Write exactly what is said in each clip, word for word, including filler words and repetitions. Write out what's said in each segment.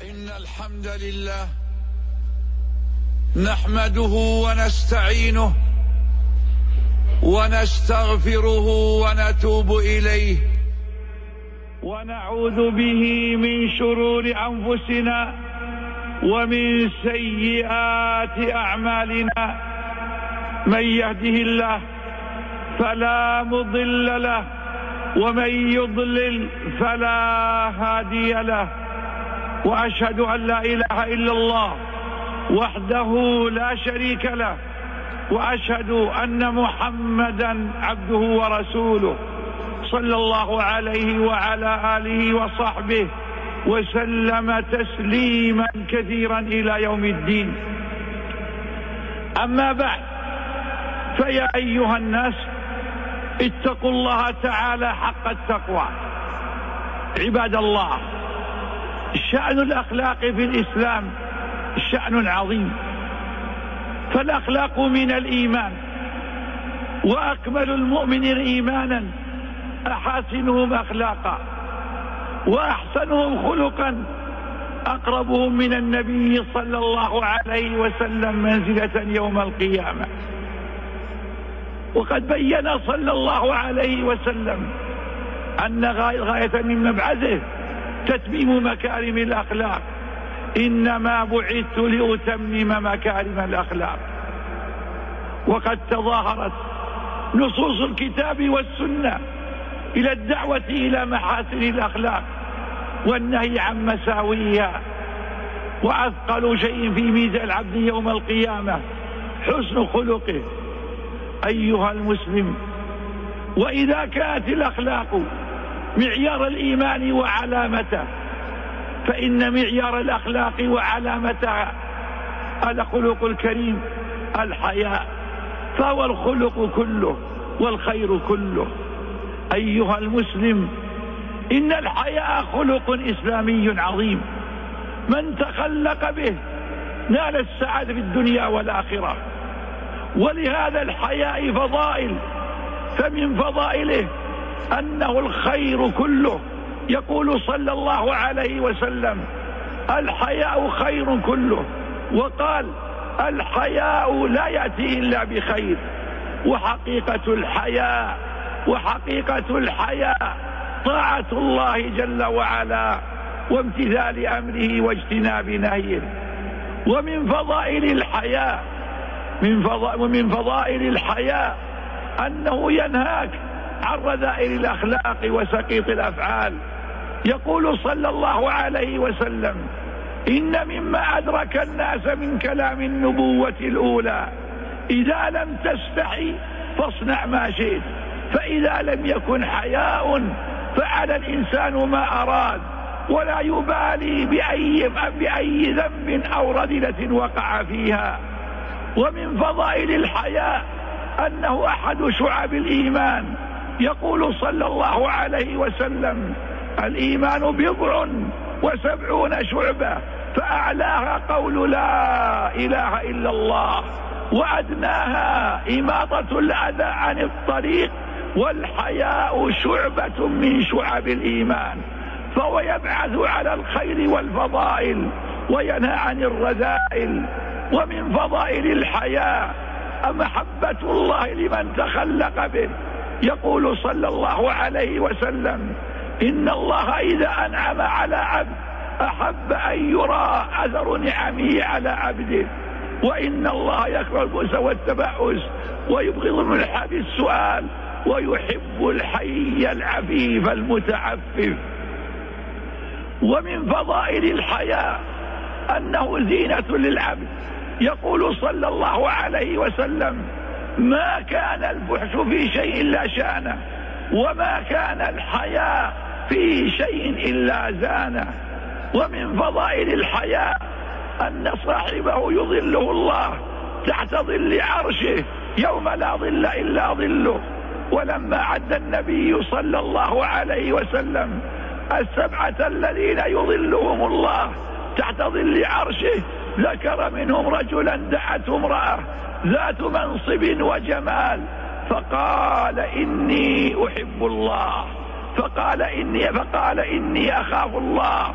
إن الحمد لله نحمده ونستعينه ونستغفره ونتوب إليه ونعوذ به من شرور أنفسنا ومن سيئات أعمالنا. من يهده الله فلا مضل له ومن يضلل فلا هادي له، وأشهد أن لا إله إلا الله وحده لا شريك له، وأشهد أن محمدا عبده ورسوله صلى الله عليه وعلى آله وصحبه وسلم تسليما كثيرا إلى يوم الدين. أما بعد، فيا أيها الناس اتقوا الله تعالى حق التقوى. عباد الله، شأن الأخلاق في الإسلام شأن عظيم، فالأخلاق من الإيمان، وأكمل المؤمنين إيمانا أحاسنهم أخلاقا، وأحسنهم خلقا أقربهم من النبي صلى الله عليه وسلم منزلة يوم القيامة. وقد بين صلى الله عليه وسلم أن غاية من مبعثه تتميم مكارم الأخلاق. إنما بعثت لأتمم مكارم الأخلاق. وقد تظاهرت نصوص الكتاب والسنة إلى الدعوة إلى محاسن الأخلاق والنهي عن مساويها، وأثقل شيء في ميزان العبد يوم القيامة حسن خلقه. أيها المسلم، وإذا كانت الأخلاق معيار الإيمان وعلامته، فإن معيار الأخلاق وعلامته الخلق الكريم الحياء، فهو الخلق كله والخير كله. أيها المسلم، إن الحياء خلق إسلامي عظيم، من تخلق به نال السعادة في الدنيا والآخرة. ولهذا الحياء فضائل، فمن فضائله أنه الخير كله. يقول صلى الله عليه وسلم: الحياء خير كله. وقال: الحياء لا يأتي إلا بخير. وحقيقة الحياء وحقيقة الحياء طاعة الله جل وعلا وامتثال أمره واجتناب نهيه. ومن فضائل الحياء من فضائل ومن فضائل الحياء أنه ينهاك عن رذائل الأخلاق وسقيط الأفعال. يقول صلى الله عليه وسلم: إن مما أدرك الناس من كلام النبوة الأولى: إذا لم تستحي فاصنع ما شئت، فإذا لم يكن حياء فعلى الإنسان ما أراد، ولا يبالي بأي, بأي ذنب أو رذلة وقع فيها. ومن فضائل الحياء أنه أحد شعب الإيمان. يقول صلى الله عليه وسلم: الإيمان بضع وسبعون شعبة، فأعلاها قول لا إله إلا الله، وأدناها إماطة الأذى عن الطريق، والحياء شعبة من شعب الإيمان. فهو يبعث على الخير والفضائل وينهى عن الرذائل. ومن فضائل الحياء محبة الله لمن تخلق به. يقول صلى الله عليه وسلم: إن الله إذا أنعم على عبد أحب أن يرى أثر نعمه على عبده، وإن الله يكره البؤس والتبعس ويبغض الملح بالسؤال ويحب الحي العفيف المتعفف. ومن فضائل الحياء أنه زينة للعبد. يقول صلى الله عليه وسلم: ما كان الفحش في شيء إلا شانه، وما كان الحياء في شيء إلا زانه. ومن فضائل الحياء أن صاحبه يظله الله تحت ظل عرشه يوم لا ظل إلا ظله. ولما عد النبي صلى الله عليه وسلم السبعة الذين يظلهم الله تحت ظل عرشه، ذكر منهم رجلا دعته امرأة ذات منصب وجمال، فقال: إني أحب الله، فقال إني فقال إني أخاف الله،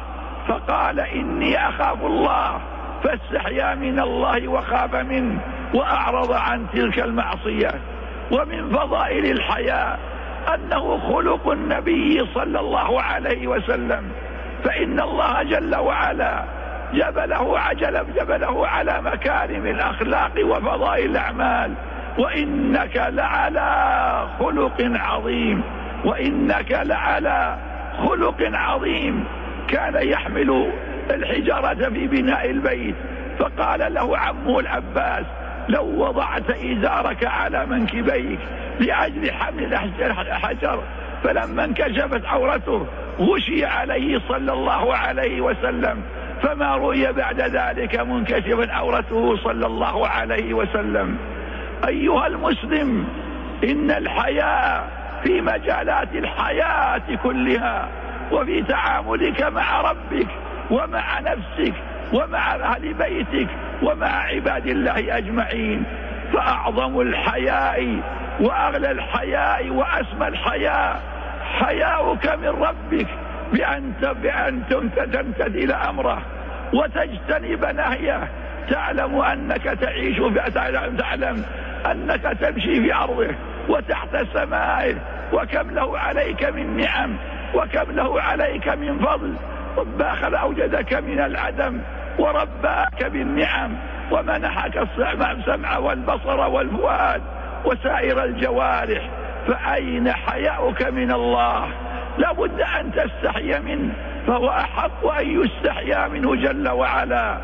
فقال إني أخاف الله، فاستحيا من الله وخاف منه وأعرض عن تلك المعصية. ومن فضائل الحياء أنه خلق النبي صلى الله عليه وسلم، فإن الله جل وعلا جبله عجل جبله على مكارم الأخلاق وفضائل الأعمال. وإنك لعلى خلق عظيم، وإنك لعلى خلق عظيم. كان يحمل الحجارة في بناء البيت، فقال له عمه العباس: لو وضعت إزارك على منكبيك لأجل حمل الحجر. فلما انكشفت عورته غشي عليه صلى الله عليه وسلم، فما رؤي بعد ذلك منكشفا عورته صلى الله عليه وسلم. أيها المسلم، إن الحياء في مجالات الحياة كلها، وفي تعاملك مع ربك ومع نفسك ومع أهل بيتك ومع عباد الله أجمعين. فأعظم الحياء وأغلى الحياء وأسمى الحياء حياؤك من ربك، بأن بأن تمتثل أمره وتجتنب نهيه. تعلم أنك تعيش تعلم, تعلم أنك تمشي في أرضه وتحت سمائه، وكم له عليك من نعم، وكم له عليك من فضل. رباك أوجدك من العدم ورباك بالنعم، ومنحك السمع والبصر والفؤاد وسائر الجوارح. فأين حياؤك من الله؟ لابد أن تستحي منه، فهو أحق أن يستحيا منه جل وعلا.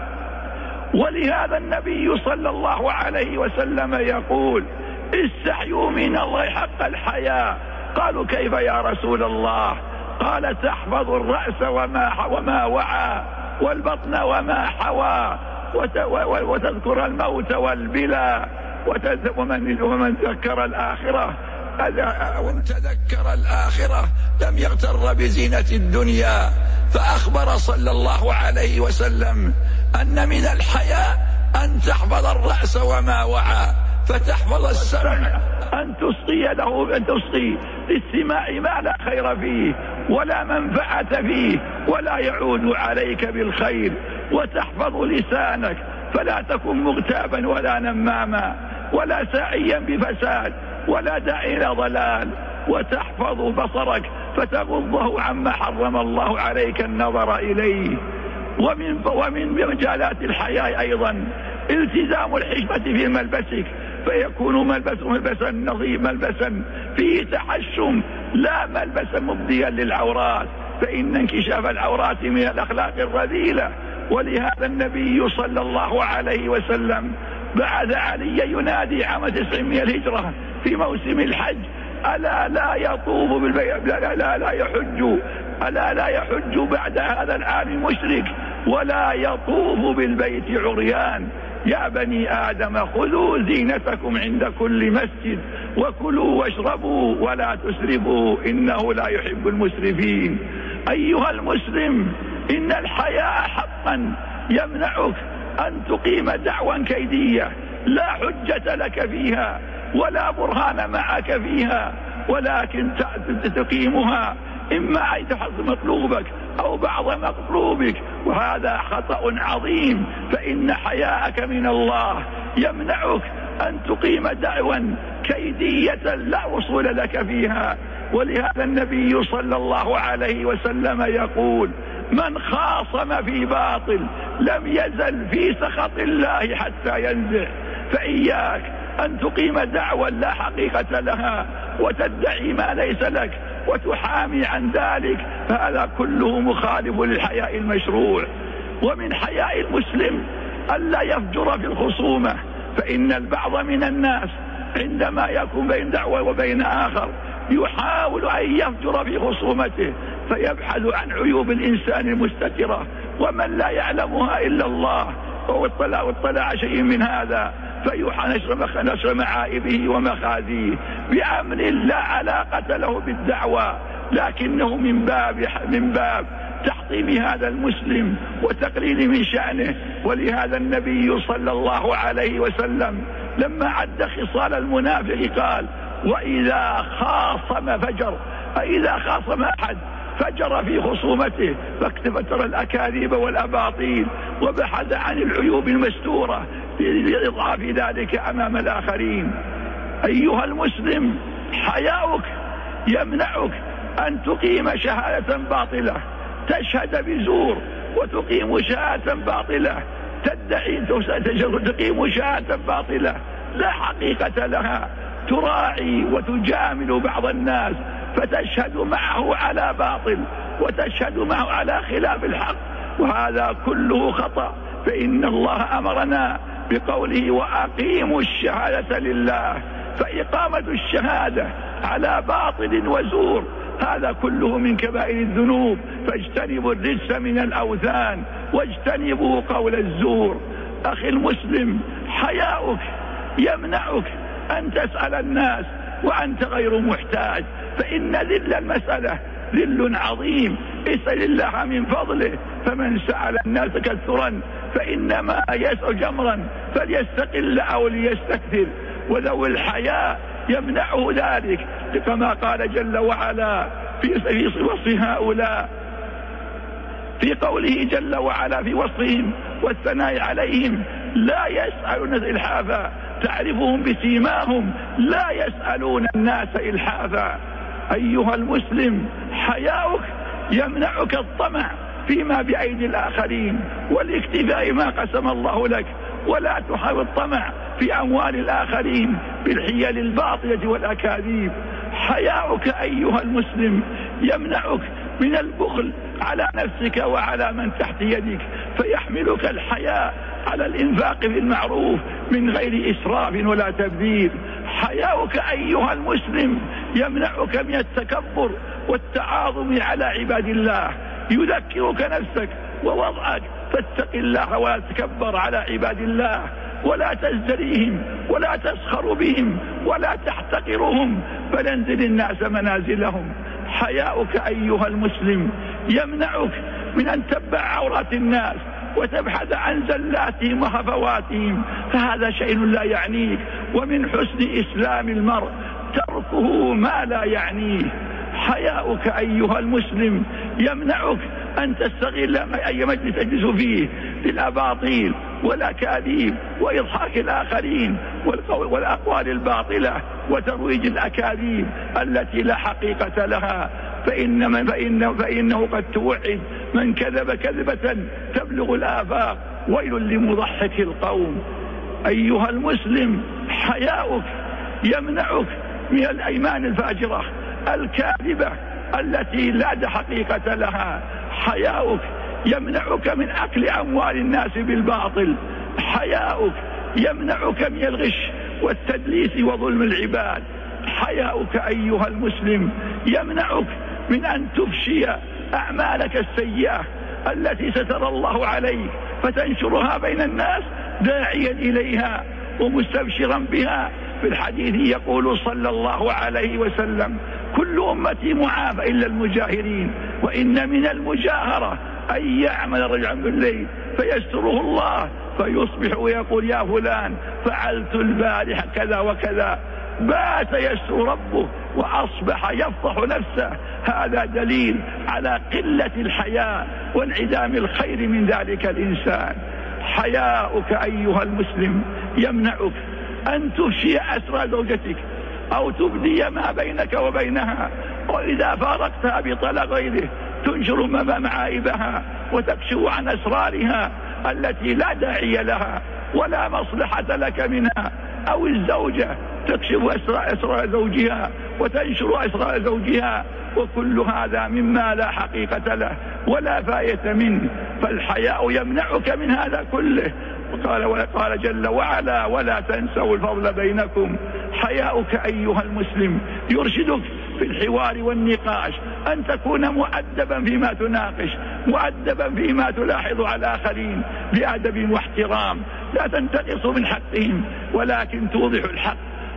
ولهذا النبي صلى الله عليه وسلم يقول: استحيوا من الله حق الحياء. قالوا: كيف يا رسول الله؟ قال: تحفظ الرأس وما, وما وعى، والبطن وما حوى، وتذكر الموت والبلى، ومن, ومن ذكر الآخرة ومن تذكر الآخرة لم يغتر بزينة الدنيا. فأخبر صلى الله عليه وسلم أن من الحياء أن تحفظ الرأس وما وعى، فتحفظ السمع، أن تصغي له، أن تصغي للسماع ما لا خير فيه ولا منفعة فيه ولا يعود عليك بالخير. وتحفظ لسانك، فلا تكن مغتابا ولا نماما ولا ساعيا بفساد ولا داعي إلى ضلال. وتحفظ بصرك، فتغضه عما حرم الله عليك النظر إليه. ومن ومن مجالات الحياء أيضا التزام الحشمة في ملبسك، فيكون ملبس ملبسا نظيف، ملبسا فيه تحشم، لا ملبسا مبديا للعورات، فإن انكشاف العورات من الأخلاق الرذيلة. ولهذا النبي صلى الله عليه وسلم بعد علي ينادي عام تسعمائة الهجرة في موسم الحج: ألا لا يطوف بالبيت، لا لا لا يحج، ألا لا يحج بعد هذا العام مشرك، ولا يطوف بالبيت عريان. يا بني آدم خذوا زينتكم عند كل مسجد، وكلوا واشربوا ولا تسرفوا إنه لا يحب المسرفين. أيها المسلم، إن الحياء حقا يمنعك أن تقيم دعوى كيدية لا حجة لك فيها ولا برهان معك فيها، ولكن تقيمها إما أن تحصل مطلوبك أو بعض مطلوبك، وهذا خطأ عظيم. فإن حياءك من الله يمنعك أن تقيم دعوى كيدية لا وصول لك فيها. ولهذا النبي صلى الله عليه وسلم يقول: من خاصم في باطل لم يزل في سخط الله حتى ينزع. فإياك أن تقيم دعوى لا حقيقة لها وتدعي ما ليس لك وتحامي عن ذلك، فهذا كله مخالف للحياء المشروع. ومن حياء المسلم ألا يفجر في الخصومة، فإن البعض من الناس عندما يكون بين دعوة وبين آخر يحاول أن يفجر في خصومته، فيبحث عن عيوب الإنسان المستترة ومن لا يعلمها إلا الله، واطلع, واطلع شيء من هذا فينشر نشر معائبه ومخازيه بأمر لا علاقة له بالدعوة، لكنه من باب من باب تحطيم هذا المسلم وتقليل من شأنه. ولهذا النبي صلى الله عليه وسلم لما عد خصال المنافق قال: وإذا خاصم فجر، فإذا خاصم أحد فجر في خصومته فاكتفتر الأكاذيب والأباطيل وبحث عن العيوب المستورة لإضعاف ذلك أمام الآخرين. أيها المسلم، حياؤك يمنعك أن تقيم شهادة باطلة، تشهد بزور وتقيم شهادة باطلة، تدعي تقيم شهادة باطلة لا حقيقة لها، تراعي وتجامل بعض الناس فتشهد معه على باطل وتشهد معه على خلاف الحق، وهذا كله خطأ. فإن الله أمرنا بقوله وأقيموا الشهادة لله، فإقامة الشهادة على باطل وزور هذا كله من كبائر الذنوب، فاجتنبوا الرجس من الأوثان واجتنبوا قول الزور. أخي المسلم، حياؤك يمنعك أن تسأل الناس وأنت غير محتاج، فإن ذل المسألة ذل عظيم. اسأل الله من فضله، فمن سأل الناس كثرا فإنما يسأل جمرا فليستقل أو ليستكثر. وذو الحياء يمنعه ذلك، كما قال جل وعلا في وصف هؤلاء في قوله جل وعلا في وصفهم والثناء عليهم: لا يسألون إلحافا تعرفهم بسيماهم لا يسألون الناس إلحافا. أيها المسلم، حياؤك يمنعك الطمع فيما بأيدي الآخرين والاكتفاء ما قسم الله لك، ولا تحاول الطمع في أموال الآخرين بالحيل الباطلة والأكاذيب. حياؤك أيها المسلم يمنعك من البخل على نفسك وعلى من تحت يدك، فيحملك الحياء على الإنفاق بالمعروف من غير إسراف ولا تبذير. حياؤك أيها المسلم يمنعك من التكبر والتعاظم على عباد الله، يذكرك نفسك ووضعك، فاتق الله ولا تكبر على عباد الله، ولا تزدريهم ولا تسخر بهم ولا تحتقرهم، بل انزل الناس منازلهم. حياؤك أيها المسلم يمنعك من أن تتبع عورات الناس وتبحث عن زلاتهم وهفواتهم، فهذا شيء لا يعنيك، ومن حسن إسلام المرء تركه ما لا يعنيه. حياؤك أيها المسلم يمنعك أن تستغل أي مجلس تجلس فيه بالأباطيل والأكاذيب وإضحاك الآخرين والأقوال الباطلة وترويج الأكاذيب التي لا حقيقة لها، فإن من فإنه, فإنه قد توعد من كذب كذبة تبلغ الآفاق، ويل لمضحك القوم. أيها المسلم، حياؤك يمنعك من الأيمان الفاجرة الكاذبة التي لا حقيقة لها. حياؤك يمنعك من أكل أموال الناس بالباطل. حياؤك يمنعك من الغش والتدليس وظلم العباد. حياؤك أيها المسلم يمنعك من أن تفشي أعمالك السيئة التي ستر الله عليك فتنشرها بين الناس داعيا إليها ومستبشرا بها. في الحديث يقول صلى الله عليه وسلم: كل أمتي معافى إلا المجاهرين، وإن من المجاهرة أن يعمل رجلا بالليل فيستره الله فيصبح ويقول: يا فلان فعلت البارحة كذا وكذا، بات يستر ربه وأصبح يفضح نفسه. هذا دليل على قلة الحياء وانعدام الخير من ذلك الإنسان. حياؤك أيها المسلم يمنعك أن تفشي أسرى زوجتك أو تبدي ما بينك وبينها، وإذا فارقتها بطلاق غيره تنشر معايبها وتكشف عن أسرارها التي لا داعي لها ولا مصلحة لك منها، أو الزوجة تكشف أسرار زوجها وتنشر أسرار زوجها، وكل هذا مما لا حقيقة له ولا فائدة منه. فالحياء يمنعك من هذا كله. وقال وقال جل وعلا: ولا تنسوا الفضل بينكم. حياؤك أيها المسلم يرشدك في الحوار والنقاش أن تكون مؤدبا فيما تناقش، مؤدبا فيما تلاحظ على الآخرين بأدب واحترام، لا تنتقص من حقهم ولكن توضح الحق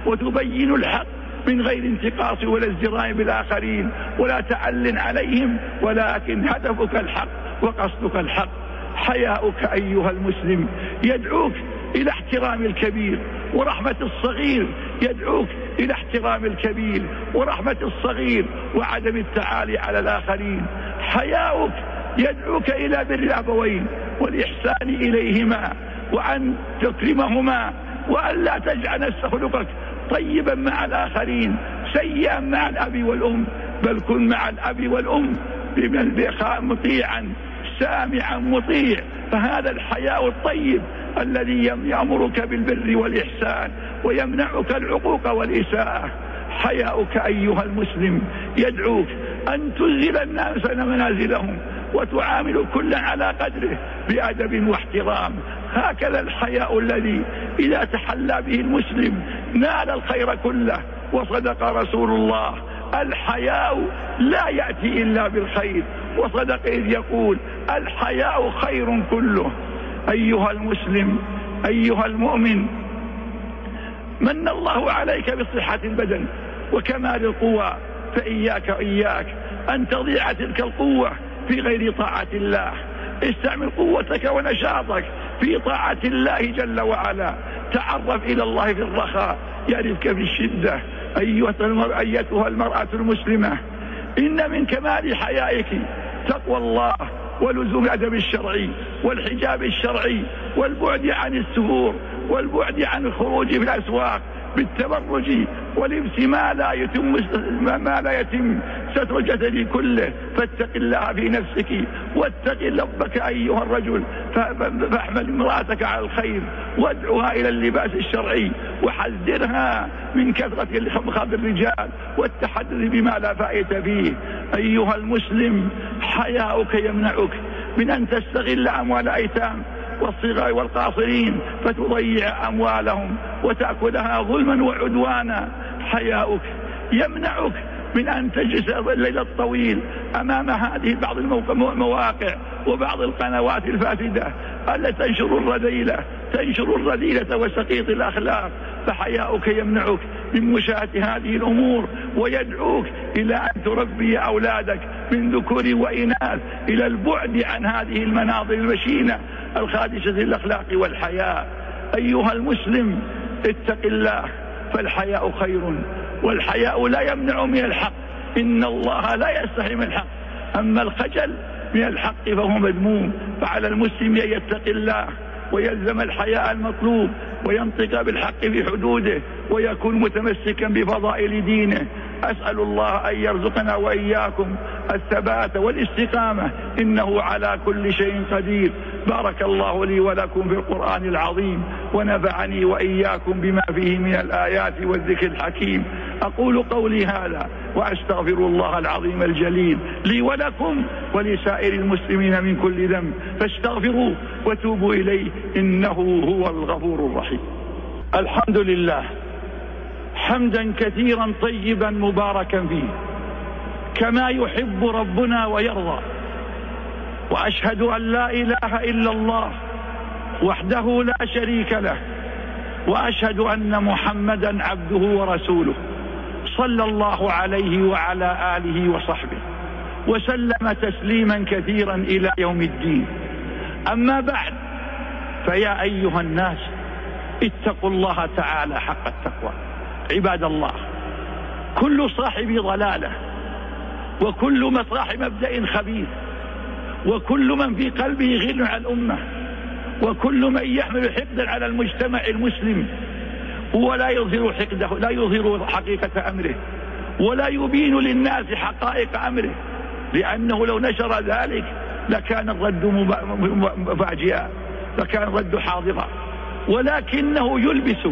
وتبين الحق من غير انتقاص ولا ازدراء بالآخرين ولا تعل عليهم، ولكن هدفك الحق وقصدك الحق. حياؤك أيها المسلم يدعوك إلى احترام الكبير ورحمة الصغير يدعوك إلى احترام الكبير، ورحمة الصغير وعدم التعالي على الآخرين. حياؤك يدعوك إلى بر الأبوين والإحسان إليهما، وأن تكرمهما، وأن لا تجعل نفس خلقك طيبا مع الآخرين سيئا مع الأب والأم، بل كن مع الأب والأم مطيعا سامعا مطيع. فهذا الحياء الطيب الذي يأمرك بالبر والإحسان ويمنعك العقوق والإساءة. حياؤك أيها المسلم يدعوك أن تنزل الناس منازلهم وتعامل كل على قدره بأدب واحترام. هكذا الحياء الذي إذا تحلى به المسلم نال الخير كله. وصدق رسول الله: الحياء لا يأتي إلا بالخير. وصدق إذ يقول: الحياء خير كله. أيها المسلم أيها المؤمن، من الله عليك بصحة البدن وكمال القوى، فإياك إياك أن تضيع تلك القوة في غير طاعة الله. استعمل قوتك ونشاطك في طاعة الله جل وعلا. تعرف إلى الله في الرخاء يعرفك في الشدة. أيتها المرأة المسلمة، إن من كمال حيائك تقوى الله ولزوم الأدب الشرعي والحجاب الشرعي والبعد عن السهور والبعد عن الخروج في الأسواق بالتبرج ولبس ما لا يتم ما لا يتم ستر الجسد كله. فاتق الله في نفسك واتق ربك أيها الرجل، فاحمل امرأتك على الخير وادعوها إلى اللباس الشرعي، وحذرها من كثرة خبر الرجال والتحدث بما لا فائدة فيه. أيها المسلم، حياؤك يمنعك من أن تستغل أموال أيتام والصغار والقاصرين فتضيع أموالهم وتأكلها ظلما وعدوانا. حياؤك يمنعك من أن تجلس الليل الطويل أمام هذه بعض المواقع وبعض القنوات الفاسدة التي تنشر الرذيلة تنشر الرذيلة وسقيط الأخلاق. فحياؤك يمنعك من مشاهدة هذه الأمور، ويدعوك إلى أن تربي أولادك من ذكور وإناث إلى البعد عن هذه المناظر المشينة الخادشة للأخلاق والحياء. أيها المسلم، اتق الله، فالحياء خير، والحياء لا يمنع من الحق. إن الله لا يستحي من الحق، أما الخجل من الحق فهو مذموم. فعلى المسلم أن يتقي الله ويلزم الحياء المطلوب وينطق بالحق في حدوده ويكون متمسكا بفضائل دينه. أسأل الله أن يرزقنا وإياكم الثبات والاستقامة، إنه على كل شيء قدير. بارك الله لي ولكم في القرآن العظيم، ونفعني وإياكم بما فيه من الآيات والذكر الحكيم. أقول قولي هذا وأستغفر الله العظيم الجليل لي ولكم ولسائر المسلمين من كل ذنب، فاستغفروه وتوبوا إليه، إنه هو الغفور الرحيم. الحمد لله حمدا كثيرا طيبا مباركا فيه كما يحب ربنا ويرضى. وأشهد أن لا إله إلا الله وحده لا شريك له، وأشهد أن محمدا عبده ورسوله، صلى الله عليه وعلى آله وصحبه وسلم تسليما كثيرا إلى يوم الدين. أما بعد، فيا أيها الناس، اتقوا الله تعالى حق التقوى. عباد الله، كل صاحب ضلالة، وكل صاحب مبدأ خبيث، وكل من في قلبه غل على الأمة، وكل من يحمل حقدا على المجتمع المسلم ولا يظهر حقده، لا يظهر حقيقة أمره، ولا يبين للناس حقائق أمره، لأنه لو نشر ذلك لكان الرد مفاجئا، لكان الرد حاضرا، ولكنه يلبس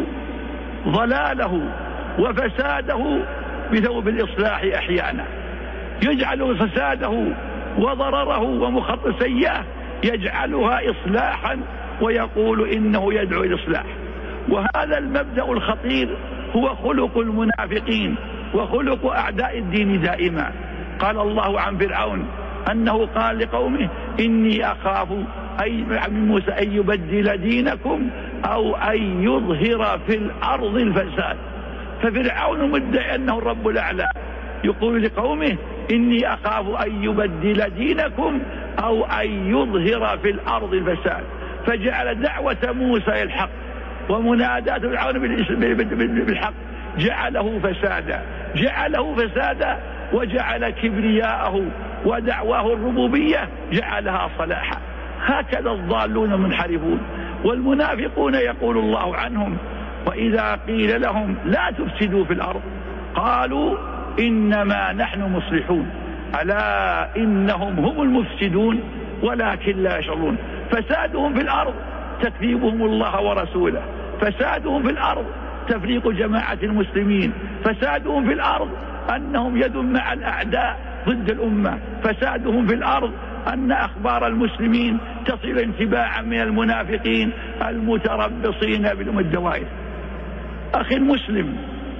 ضلاله وفساده بثوب الإصلاح أحيانا، يجعل فساده وضرره ومخطط سيئة يجعلها إصلاحا ويقول إنه يدعو الإصلاح. وهذا المبدأ الخطير هو خلق المنافقين وخلق أعداء الدين دائما. قال الله عن فرعون أنه قال لقومه: إني أخاف أي من موسى أن يبدل دينكم أو أن يظهر في الأرض الفساد. ففرعون مدعي أنه الرب الأعلى يقول لقومه: إني أخاف أن يبدل دينكم أو أن يظهر في الأرض الفساد، فجعل دعوة موسى الحق ومناداة فرعون بالحق جعله فسادا جعله فسادا وجعل كبرياءه ودعواه الربوبية جعلها صلاحا. هكذا الضالون المنحرفون. والمنافقون يقول الله عنهم: وإذا قيل لهم لا تفسدوا في الأرض قالوا إنما نحن مصلحون ألا إنهم هم المفسدون ولكن لا يشعرون. فسادهم في الأرض تكذيبهم الله ورسوله، فسادهم في الأرض تفريق جماعة المسلمين، فسادهم في الأرض أنهم يد مع الأعداء ضد الأمة، فسادهم في الأرض أن أخبار المسلمين تصل انتباعا من المنافقين المتربصين بالأم الدوائر. أخي المسلم،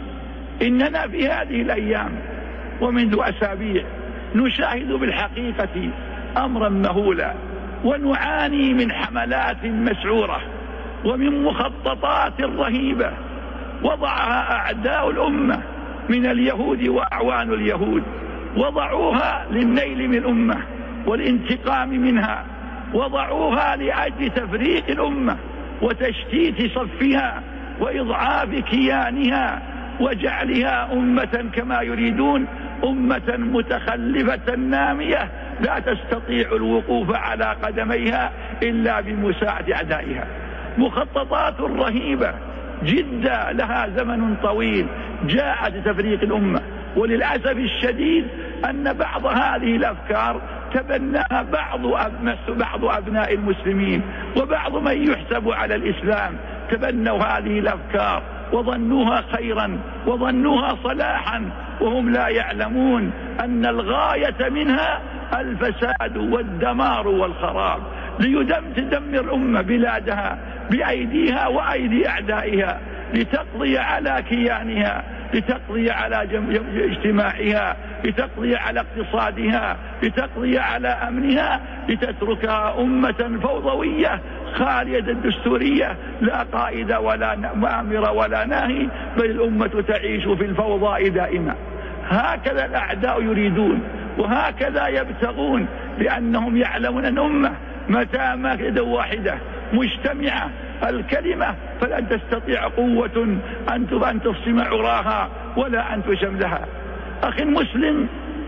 إننا في هذه الأيام ومنذ أسابيع نشاهد بالحقيقة أمرا مهولا، ونعاني من حملات مسعورة ومن مخططات رهيبة وضعها أعداء الأمة من اليهود وأعوان اليهود، وضعوها للنيل من الأمة والانتقام منها، وضعوها لأجل تفريق الأمة وتشتيت صفها وإضعاف كيانها وجعلها أمة كما يريدون، أمة متخلفة نامية لا تستطيع الوقوف على قدميها إلا بمساعدة أعدائها. مخططات رهيبة جدا لها زمن طويل جاءت لتفريق الأمة، وللأسف الشديد أن بعض هذه الأفكار تبناها بعض بعض أبناء المسلمين، وبعض من يحسب على الإسلام تبنوا هذه الأفكار وظنوها خيرا وظنوها صلاحا، وهم لا يعلمون أن الغاية منها الفساد والدمار والخراب، ليدم تدمر الأمة بلادها بأيديها وأيدي أعدائها، لتقضي على كيانها، لتقضي على اجتماعها، لتقضي على اقتصادها، لتقضي على أمنها، لتتركها أمة فوضوية خالية الدستورية، لا قائد ولا مأمر ولا ناهي، بل الأمة تعيش في الفوضى دائما. هكذا الأعداء يريدون وهكذا يبتغون، لأنهم يعلمون أن الأمة متى ما يد واحدة مجتمعة الكلمة فلن تستطيع قوة أن تفصم عراها ولا أن تشملها. أخي المسلم،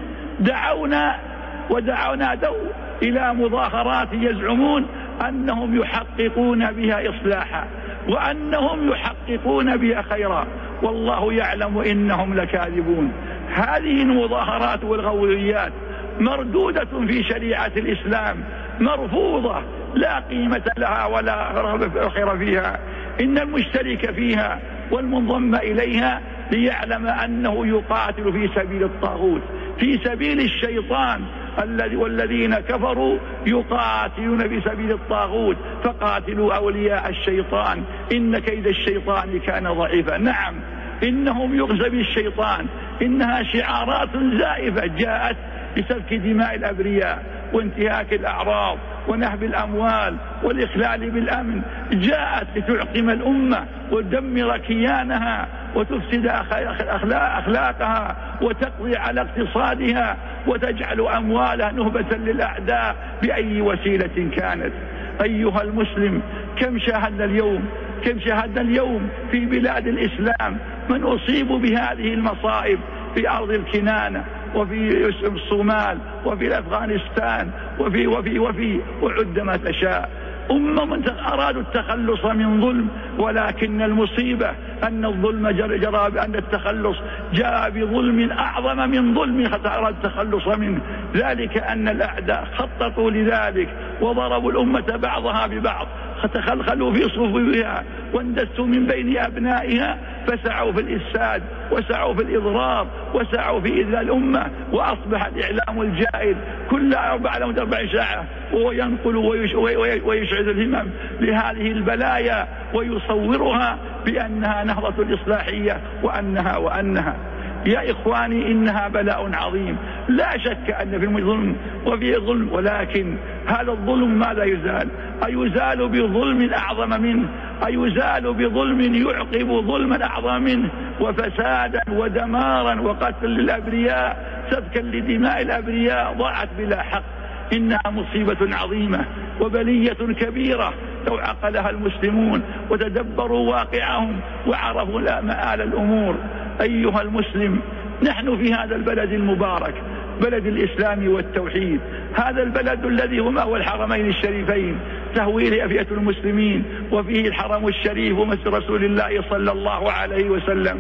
دعونا ودعونا دو إلى مظاهرات يزعمون أنهم يحققون بها إصلاحا وأنهم يحققون بها خيرا، والله يعلم إنهم لكاذبون. هذه المظاهرات والغويات مردودة في شريعة الإسلام، مرفوضة، لا قيمة لها ولا خير فيها. إن المشترك فيها والمنضم إليها ليعلم أنه يقاتل في سبيل الطاغوت، في سبيل الشيطان، والذين كفروا يقاتلون في سبيل الطاغوت، فقاتلوا أولياء الشيطان إن كيد الشيطان كان ضعيفا. نعم، إنهم يغزى بالشيطان، إنها شعارات زائفة جاءت لسفك دماء الأبرياء وانتهاك الأعراض ونهب الأموال والإخلال بالأمن، جاءت لتعقم الأمة وتدمر كيانها وتفسد أخلاقها وتقضي على اقتصادها وتجعل أموالها نهبة للأعداء بأي وسيلة كانت. أيها المسلم، كم شاهدنا اليوم كم شاهدنا اليوم في بلاد الإسلام من أصيبوا بهذه المصائب، في أرض الكنانة وفي الصومال وفي أفغانستان وفي وفي وفي وعد ما تشاء. أمم أرادوا التخلص من ظلم، ولكن المصيبة أن الظلم جرى بأن التخلص جاء بظلم أعظم من ظلم أراد التخلص منه، ذلك أن الأعداء خططوا لذلك وضربوا الأمة بعضها ببعض، تخلخلوا في صفوفها واندسوا من بين أبنائها، فسعوا في الإفساد وسعوا في الإضرار وسعوا في إذلال الأمة، وأصبح الإعلام الجائد كل أربع أربع ساعة وهو ينقل ويشعل الهمم لهذه البلايا ويصورها بأنها نهضة الإصلاحية وأنها وأنها يا إخواني إنها بلاء عظيم، لا شك أن في ظلم وفي ظلم، ولكن هذا الظلم ماذا يزال؟ أيزال بظلم أعظم منه؟ أيزال بظلم يعقب ظلما أعظم منه وفسادا ودمارا وقتل للأبرياء، سفكا لدماء الأبرياء ضاعت بلا حق؟ إنها مصيبة عظيمة وبلية كبيرة لو عقلها المسلمون وتدبروا واقعهم وعرفوا مآل الأمور. أيها المسلم، نحن في هذا البلد المبارك، بلد الإسلام والتوحيد، هذا البلد الذي هو مأوى الحرمين الشريفين تهوي إليه أفئدة المسلمين، وفيه الحرم الشريف ومسجد رسول الله صلى الله عليه وسلم.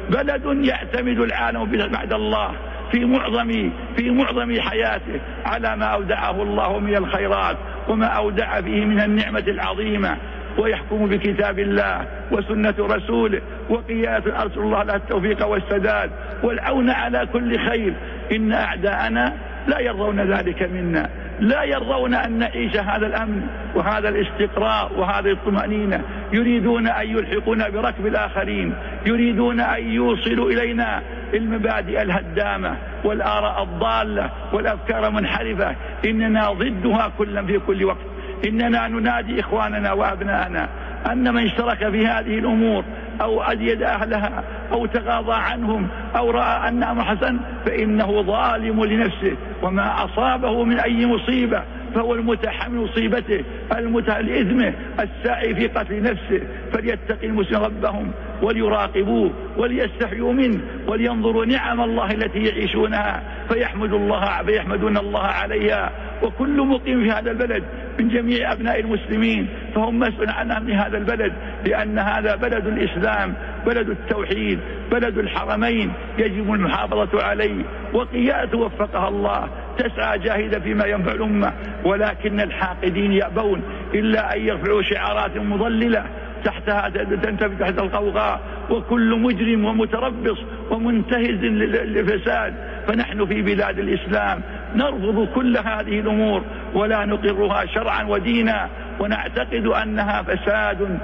بلد يعتمد العالم بعد الله في معظم في معظم حياته على ما أودعه الله من الخيرات وما أودع فيه من النعمة العظيمة، ويحكم بكتاب الله وسنة رسوله، وقيادة أرسل الله له التوفيق والسداد والعون على كل خير. إن أعداءنا لا يرضون ذلك منا، لا يرضون أن نعيش هذا الأمن وهذا الاستقرار وهذه الطمأنينة، يريدون أن يلحقونا بركب الآخرين، يريدون أن يوصلوا إلينا المبادئ الهدامة والآراء الضالة والأفكار المنحرفة. إننا ضدها كلا في كل وقت. إننا ننادي إخواننا وأبناءنا أن من اشترك في هذه الأمور أو أديد أهلها أو تغاضى عنهم أو رأى أنها حسن فإنه ظالم لنفسه، وما أصابه من أي مصيبة فهو المتحمل مصيبته المتهم لإثمه الساعي في قتل نفسه. فليتقي المسلمين ربهم وليراقبوه وليستحيوا منه ولينظروا نعم الله التي يعيشونها فيحمد الله فيحمدون الله عليها. وكل مقيم في هذا البلد من جميع أبناء المسلمين فهم مسؤول عن أمن هذا البلد، لأن هذا بلد الإسلام، بلد التوحيد، بلد الحرمين، يجب المحافظة عليه. وقيادة وفقها الله تسعى جاهدة فيما ينفع الأمة، ولكن الحاقدين يأبون إلا أن يرفعوا شعارات مضللة تحتها تنتفي تحت القوقاء، وكل مجرم ومتربص ومنتهز للفساد. فنحن في بلاد الإسلام نرفض كل هذه الأمور ولا نقرها شرعا ودينا، ونعتقد أنها فساد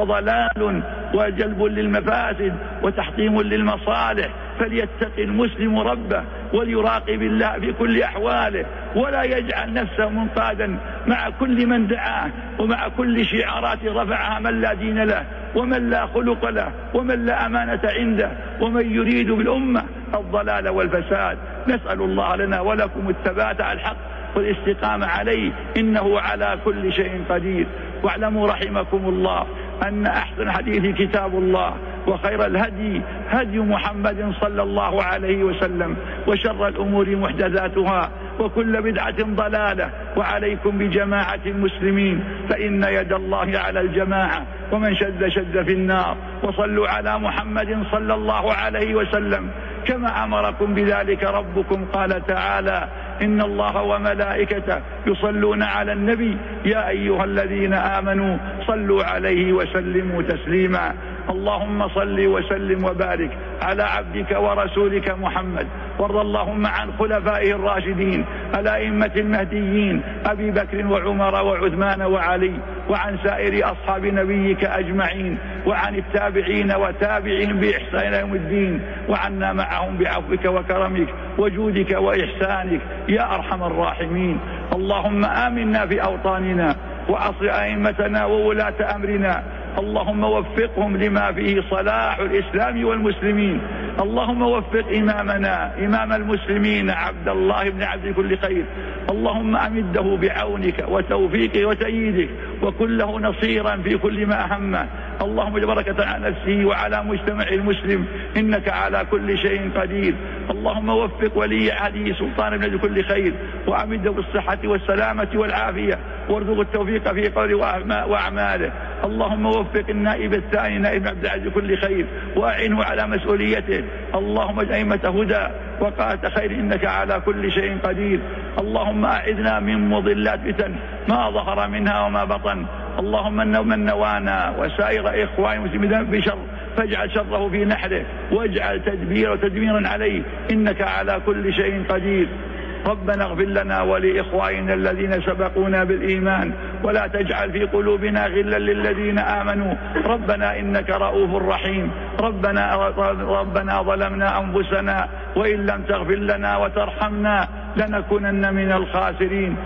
وضلال وجلب للمفاسد وتحطيم للمصالح. فليتقي المسلم ربه وليراقب الله في كل أحواله، ولا يجعل نفسه منقادا مع كل من دعاه ومع كل شعارات رفعها من لا دين له ومن لا خلق له ومن لا أمانة عنده ومن يريد بالأمة الضلال والفساد. نسأل الله لنا ولكم الثبات على الحق والاستقامة عليه، إنه على كل شيء قدير. واعلموا رحمكم الله أن أحسن حديث كتاب الله، وخير الهدي هدي محمد صلى الله عليه وسلم، وشر الأمور محدثاتها، وكل بدعة ضلالة. وعليكم بجماعة المسلمين فإن يد الله على الجماعة، ومن شد شد في النار. وصلوا على محمد صلى الله عليه وسلم كما أمركم بذلك ربكم. قال تعالى: إن الله وملائكته يصلون على النبي يا أيها الذين آمنوا صلوا عليه وسلموا تسليما. اللهم صل وسلم وبارك على عبدك ورسولك محمد، وارض اللهم عن خلفائه الراشدين الأئمة المهديين أبي بكر وعمر وعثمان وعلي، وعن سائر أصحاب نبيك أجمعين، وعن التابعين وتابعين بإحسان يوم الدين، وعنا معهم بعفوك وكرمك وجودك وإحسانك يا أرحم الراحمين. اللهم آمنا في أوطاننا وأصل أئمتنا وولاة أمرنا، اللهم وفقهم لما فيه صلاح الإسلام والمسلمين. اللهم وفق إمامنا إمام المسلمين عبد الله بن عبد كل خير، اللهم أمده بعونك وتوفيقك وتأييدك، وكن له نصيرا في كل ما أهمه. اللهم اجعل بركة على نفسه وعلى مجتمع المسلم، إنك على كل شيء قدير. اللهم وفق ولي عهده سلطان بن كل خير، وأمده بالصحة والسلامة والعافية، وارزق التوفيق في قوله وأعماله. اللهم وفق النائب الثاني نائب عبد العزيز كل خير، وأعنه على مسؤوليته. اللهم اجعل أئمة هدى وقادة خير، إنك على كل شيء قدير. اللهم أعذنا من مضلات فتن ما ظهر منها وما بطن. اللهم من نوانا وسائر إخوان المسلمين بشر فاجعل شره في نحره، واجعل تدبيره تدميرا عليه، إنك على كل شيء قدير. ربنا اغفر لنا ولإخواننا الذين سبقونا بالإيمان، ولا تجعل في قلوبنا غلا للذين آمنوا، ربنا إنك رؤوف رحيم. ربنا ربنا ظلمنا أنفسنا وإن لم تغفر لنا وترحمنا لنكونن من الخاسرين.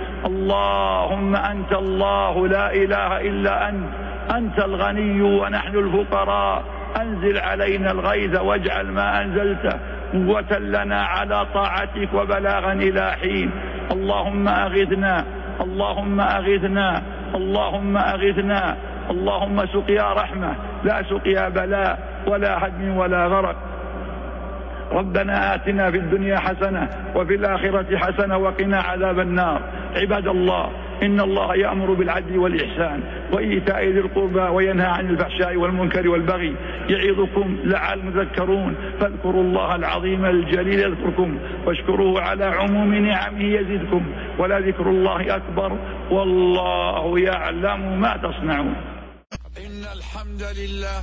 اللهم أنت الله لا إله إلا أنت، أنت الغني ونحن الفقراء، أنزل علينا الغيث واجعل ما أنزلته قوة لنا على طاعتك وبلاغا إلى حين. اللهم أغثنا اللهم أغثنا اللهم أغثنا اللهم سقيا رحمة لا سقيا بلاء ولا هدم ولا غرق. ربنا آتنا في الدنيا حسنة وفي الآخرة حسنة وقنا عذاب النار. عباد الله، إن الله يأمر بالعدل والإحسان وإيتاء ذي القربى وينهى عن الفحشاء والمنكر والبغي يعظكم لعلكم تذكرون. فاذكروا الله العظيم الجليل يذكركم واشكروه على عموم نعمه يزدكم ولذكر الله أكبر والله يعلم ما تصنعون. إن الحمد لله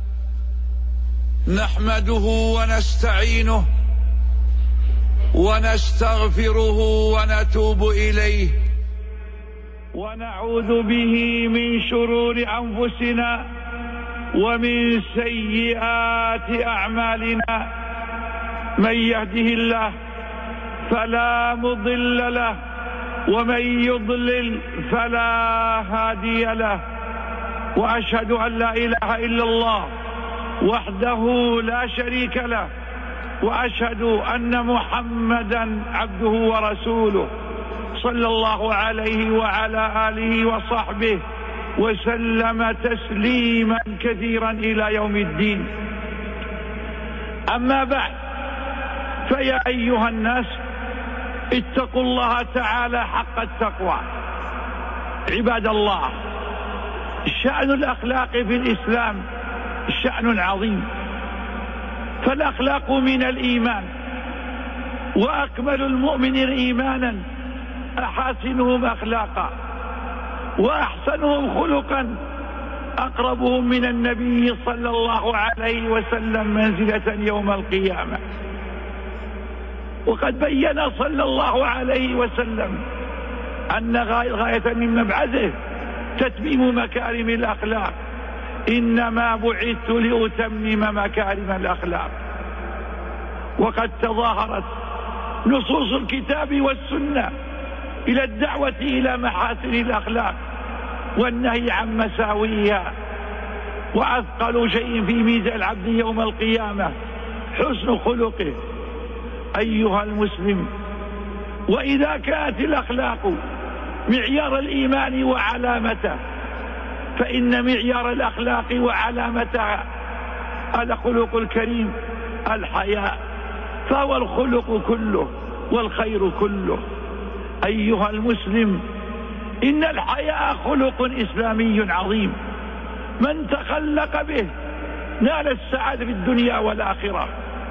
نحمده ونستعينه ونستغفره ونتوب إليه ونعوذ به من شرور أنفسنا ومن سيئات أعمالنا. من يهده الله فلا مضل له ومن يضلل فلا هادي له. وأشهد أن لا إله إلا الله وحده لا شريك له وأشهد أن محمدا عبده ورسوله صلى الله عليه وعلى آله وصحبه وسلم تسليما كثيرا إلى يوم الدين. أما بعد، فيا أيها الناس اتقوا الله تعالى حق التقوى. عباد الله، شأن الأخلاق في الإسلام شأن عظيم، فالأخلاق من الإيمان، وأكمل المؤمنين إيمانا أحاسنهم أخلاقا وأحسنهم خلقا أقربهم من النبي صلى الله عليه وسلم منزلة يوم القيامة. وقد بين صلى الله عليه وسلم أن غاية من مبعثه تتميم مكارم الأخلاق. إنما بعثت لأتمم مكارم الأخلاق. وقد تظاهرت نصوص الكتاب والسنة إلى الدعوة إلى محاسن الأخلاق والنهي عن مساويها. وأثقل شيء في ميزان العبد يوم القيامة حسن خلقه. أيها المسلم، وإذا كانت الأخلاق معيار الإيمان وعلامته، فإن معيار الأخلاق وعلامتها الخلق الكريم الحياء، فهو الخلق كله والخير كله. أيها المسلم، إن الحياء خلق إسلامي عظيم، من تخلق به نال السعادة في الدنيا والآخرة.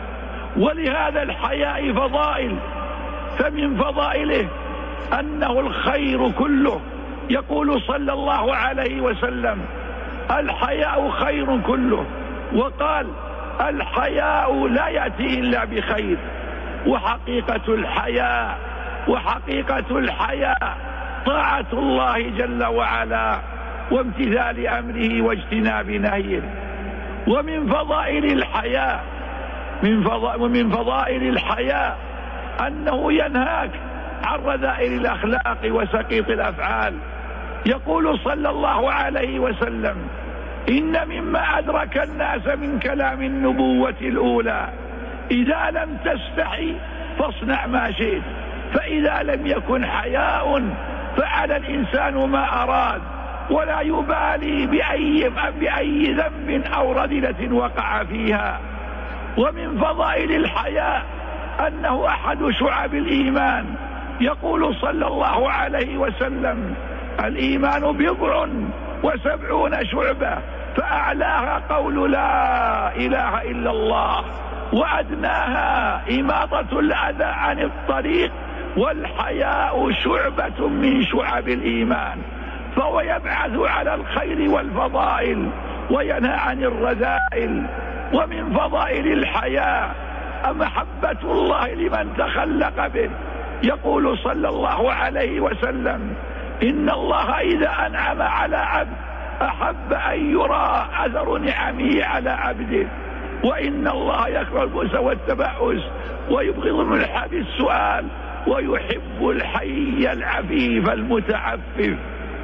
ولهذا الحياء فضائل، فمن فضائله أنه الخير كله. يقول صلى الله عليه وسلم: الحياء خير كله. وقال: الحياء لا يأتي إلا بخير. وحقيقة الحياء وحقيقة الحياء طاعة الله جل وعلا وامتثال أمره واجتناب نهيه. ومن فضائل الحياء من فضائل ومن فضائل الحياء أنه ينهاك عن رذائل الأخلاق وسقيط الأفعال. يقول صلى الله عليه وسلم: إن مما أدرك الناس من كلام النبوة الأولى إذا لم تستحي فاصنع ما شئت، فإذا لم يكن حياء فعل الإنسان ما أراد ولا يبالي بأي, بأي ذنب أو رذلة وقع فيها. ومن فضائل الحياء أنه أحد شعب الإيمان. يقول صلى الله عليه وسلم: الإيمان بضع وسبعون شعبة، فأعلاها قول لا إله إلا الله، وأدناها إماطة الأذى عن الطريق، والحياء شعبة من شعب الإيمان. فهو يبعث على الخير والفضائل وينهى عن الرذائل. ومن فضائل الحياء محبة الله لمن تخلق به. يقول صلى الله عليه وسلم: إن الله إذا أنعم على عبد أحب أن يرى أثر نعمه على عبده، وإن الله يكره البؤس والتبعث ويبغض الملح بالسؤال ويحب الحي العفيف المتعفف.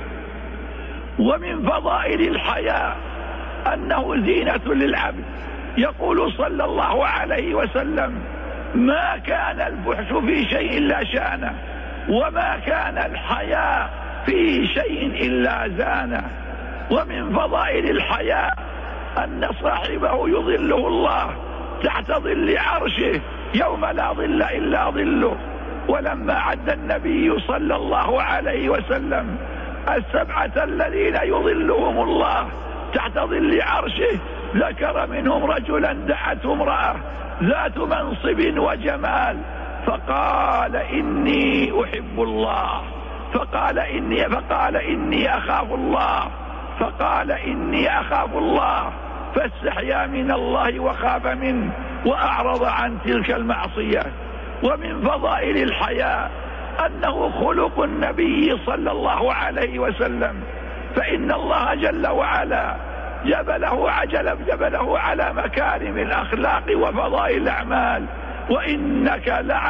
ومن فضائل الحياء أنه زينة للعبد. يقول صلى الله عليه وسلم: ما كان الفحش في شيء لا شأنه، وما كان الحياء في شيء إلا زانه. ومن فضائل الحياء أن صاحبه يظله الله تحت ظل عرشه يوم لا ظل إلا ظله. ولما عد النبي صلى الله عليه وسلم السبعة الذين يظلهم الله تحت ظل عرشه ذكر منهم رجلا دعته امرأة ذات منصب وجمال فقال إني أحب الله، فقال إني فقال إني أخاف الله، فقال إني أخاف الله، فاستحيا من الله وخاف منه وأعرض عن تلك المعصية. ومن فضائل الحياء أنه خلق النبي صلى الله عليه وسلم، فإن الله جل وعلا جبله عجل جبله على مكارم الأخلاق وفضائل الأعمال. وإنك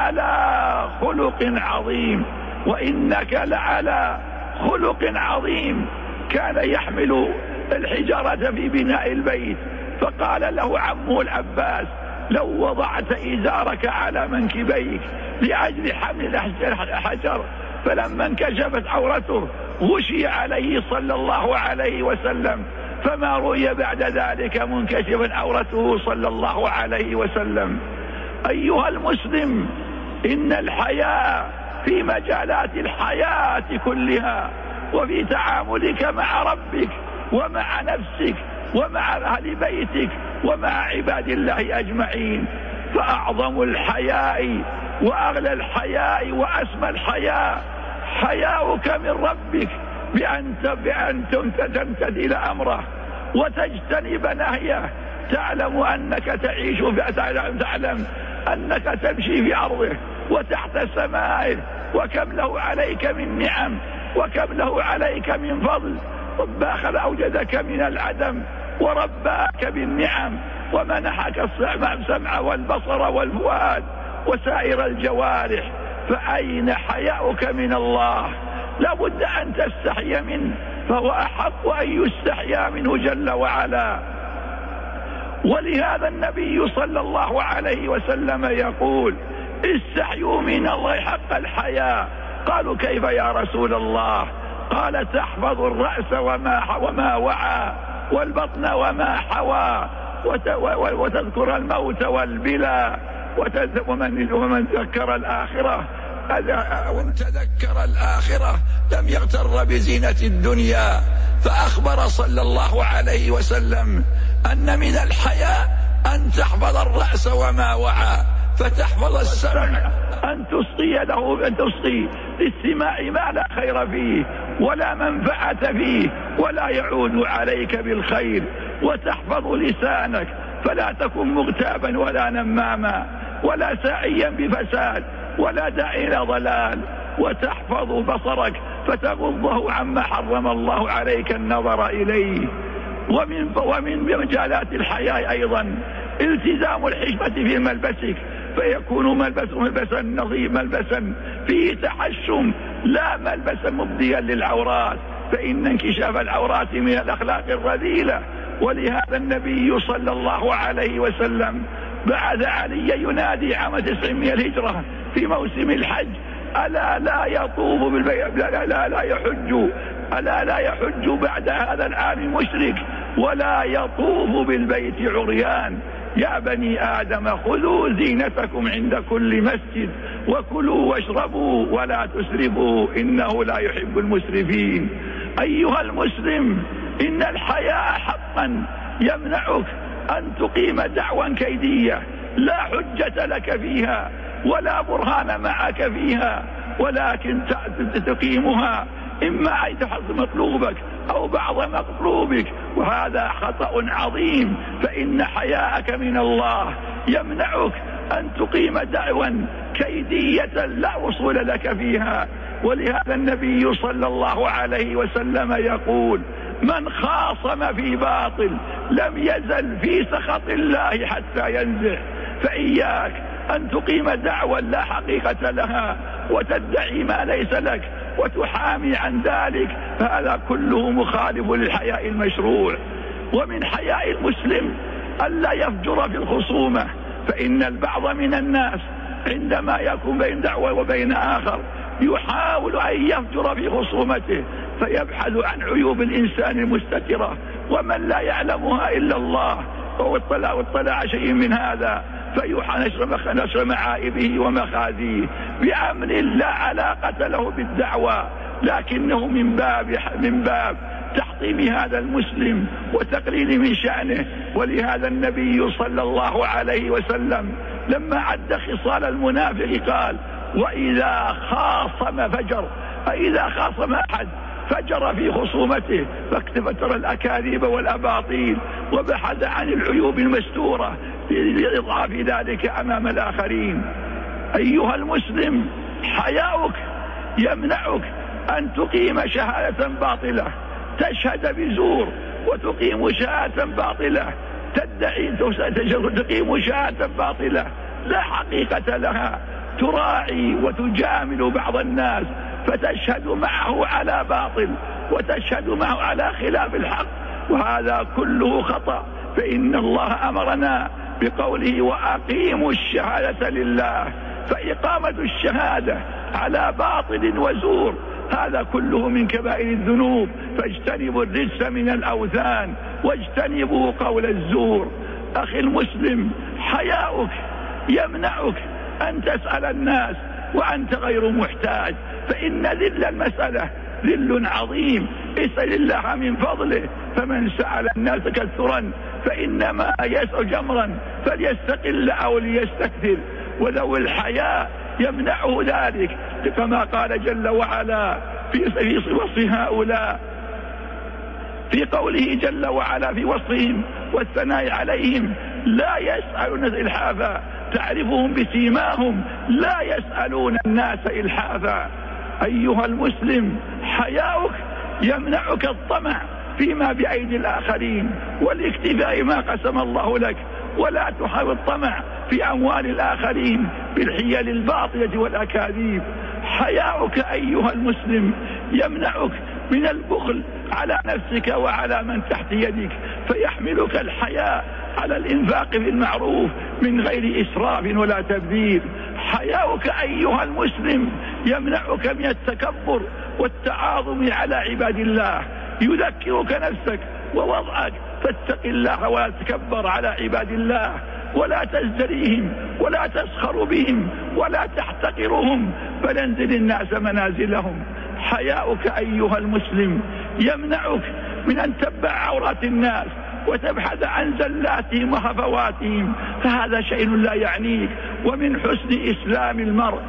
لعلى خلق عظيم، وإنك لعلى خلق عظيم. كان يحمل الحجارة في بناء البيت، فقال له عمه العباس لو وضعت إزارك على منكبيك لأجل حمل الحجر، فلما انكشفت عورته غشي عليه صلى الله عليه وسلم، فما رؤي بعد ذلك منكشفا عورته صلى الله عليه وسلم. أيها المسلم، إن الحياء في مجالات الحياة كلها، وفي تعاملك مع ربك ومع نفسك ومع أهل بيتك ومع عباد الله أجمعين. فأعظم الحياء وأغلى الحياء وأسمى الحياء حياؤك من ربك بأن بأن تمتثل أمره وتجتنب نهيه. تعلم أنك تعيش تعلم, تعلم أنك تمشي في أرضه وتحت سمائه، وكم له عليك من نعم وكم له عليك من فضل. رباك أوجدك من العدم ورباك بالنعم ومنحك السمع والبصر والفؤاد وسائر الجوارح، فأين حياؤك من الله؟ لابد أن تستحي منه، فهو أحق أن يستحيا منه جل وعلا. ولهذا النبي صلى الله عليه وسلم يقول استحيوا من الله حق الحياء. قالوا كيف يا رسول الله؟ قال تحفظ الرأس وما, وما وعى والبطن وما حوى وتذكر الموت والبلا ومن, ومن ذكر الآخرة ومن تذكر الآخرة لم يغتر بزينة الدنيا. فأخبر صلى الله عليه وسلم أن من الحياء أن تحفظ الرأس وما وعى، فتحفظ السمع أن تصغي له أن تصغي للسماع ما لا خير فيه ولا منفعة فيه ولا يعود عليك بالخير، وتحفظ لسانك فلا تكن مغتابا ولا نماما ولا ساعيا بفساد ولا داعي إلى ضلال، وتحفظ بصرك فتغضه عما حرم الله عليك النظر إليه. ومن ومن مجالات الحياة أيضا التزام الحشمة في ملبسك، فيكون ملبس ملبسا نظيف ملبسا فيه تحشم لا ملبسا مبديا للعورات، فإن انكشاف العورات من الأخلاق الرذيلة. ولهذا النبي صلى الله عليه وسلم بعث علي ينادي عام تسعمائة الهجرة في موسم الحج ألا لا يطوف بالبيت لا لا لا يحج ألا لا يحج بعد هذا العام مشرك ولا يطوف بالبيت عريان. يا بني آدم خذوا زينتكم عند كل مسجد وكلوا واشربوا ولا تسرفوا إنه لا يحب المسرفين. أيها المسلم، إن الحياء حقا يمنعك أن تقيم دعوى كيدية لا حجة لك فيها ولا برهان معك فيها، ولكن تقيمها إما أن تحصل مطلوبك أو بعض مطلوبك، وهذا خطأ عظيم. فإن حياءك من الله يمنعك أن تقيم دعوى كيدية لا وصول لك فيها. ولهذا النبي صلى الله عليه وسلم يقول من خاصم في باطل لم يزل في سخط الله حتى ينزع. فإياك أن تقيم دعوى لا حقيقة لها وتدعي ما ليس لك وتحامي عن ذلك، فهذا كله مخالف للحياء المشروع. ومن حياء المسلم ألا يفجر في الخصومة، فإن البعض من الناس عندما يكون بين دعوة وبين آخر يحاول أن يفجر في خصومته فيبحث عن عيوب الإنسان المستترة ومن لا يعلمها إلا الله، واطلع, واطلع شيء من هذا فينشر نشر معائبه ومخازيه بأمر لا علاقة له بالدعوة، لكنه من باب من باب تحطيم هذا المسلم وتقليل من شأنه. ولهذا النبي صلى الله عليه وسلم لما عد خصال المنافق قال: وإذا خاصم فجر، فإذا خاصم أحد فجر في خصومته فاكتفتر الأكاذيب والأباطيل وبحث عن العيوب المستورة لإضعاف ذلك أمام الآخرين. أيها المسلم، حياؤك يمنعك أن تقيم شهادة باطلة، تشهد بزور وتقيم شهادة باطلة، تدعي تقيم شهادة باطلة لا حقيقة لها، تراعي وتجامل بعض الناس فتشهد معه على باطل وتشهد معه على خلاف الحق، وهذا كله خطأ. فإن الله أمرنا بقوله: وأقيموا الشهادة لله، فإقامة الشهادة على باطل وزور هذا كله من كبائر الذنوب، فاجتنبوا الرجس من الأوثان واجتنبوا قول الزور. أخي المسلم، حياؤك يمنعك أن تسأل الناس وأنت غير محتاج، فإن ذل المسألة ذل عظيم. اسأل الله من فضله، فمن سأل الناس كثرا فإنما يسأل جمرا فليستقل أو ليستكثر. وذو الحياء يمنعه ذلك، كما قال جل وعلا في وصف هؤلاء في قوله جل وعلا في وصفهم والثناء عليهم: لا يسألون إلحافا تعرفهم بسيماهم لا يسألون الناس إلحافا. أيها المسلم، حياؤك يمنعك الطمع فيما بأيدي الآخرين والاكتفاء ما قسم الله لك، ولا تحاول الطمع في أموال الآخرين بالحيل الباطلة والأكاذيب. حياؤك أيها المسلم يمنعك من البخل على نفسك وعلى من تحت يدك، فيحملك الحياء على الإنفاق بالمعروف من غير إسراف ولا تبذير. حياؤك أيها المسلم يمنعك من التكبر والتعاظم على عباد الله، يذكرك نفسك ووضعك، فاتق الله ولا تكبر على عباد الله، ولا تزدريهم ولا تسخر بهم ولا تحتقرهم، بل انزل الناس منازلهم. حياؤك أيها المسلم يمنعك من أن تتبع عورات الناس وتبحث عن زلاتهم وهفواتهم، فهذا شيء لا يعنيك، ومن حسن إسلام المرء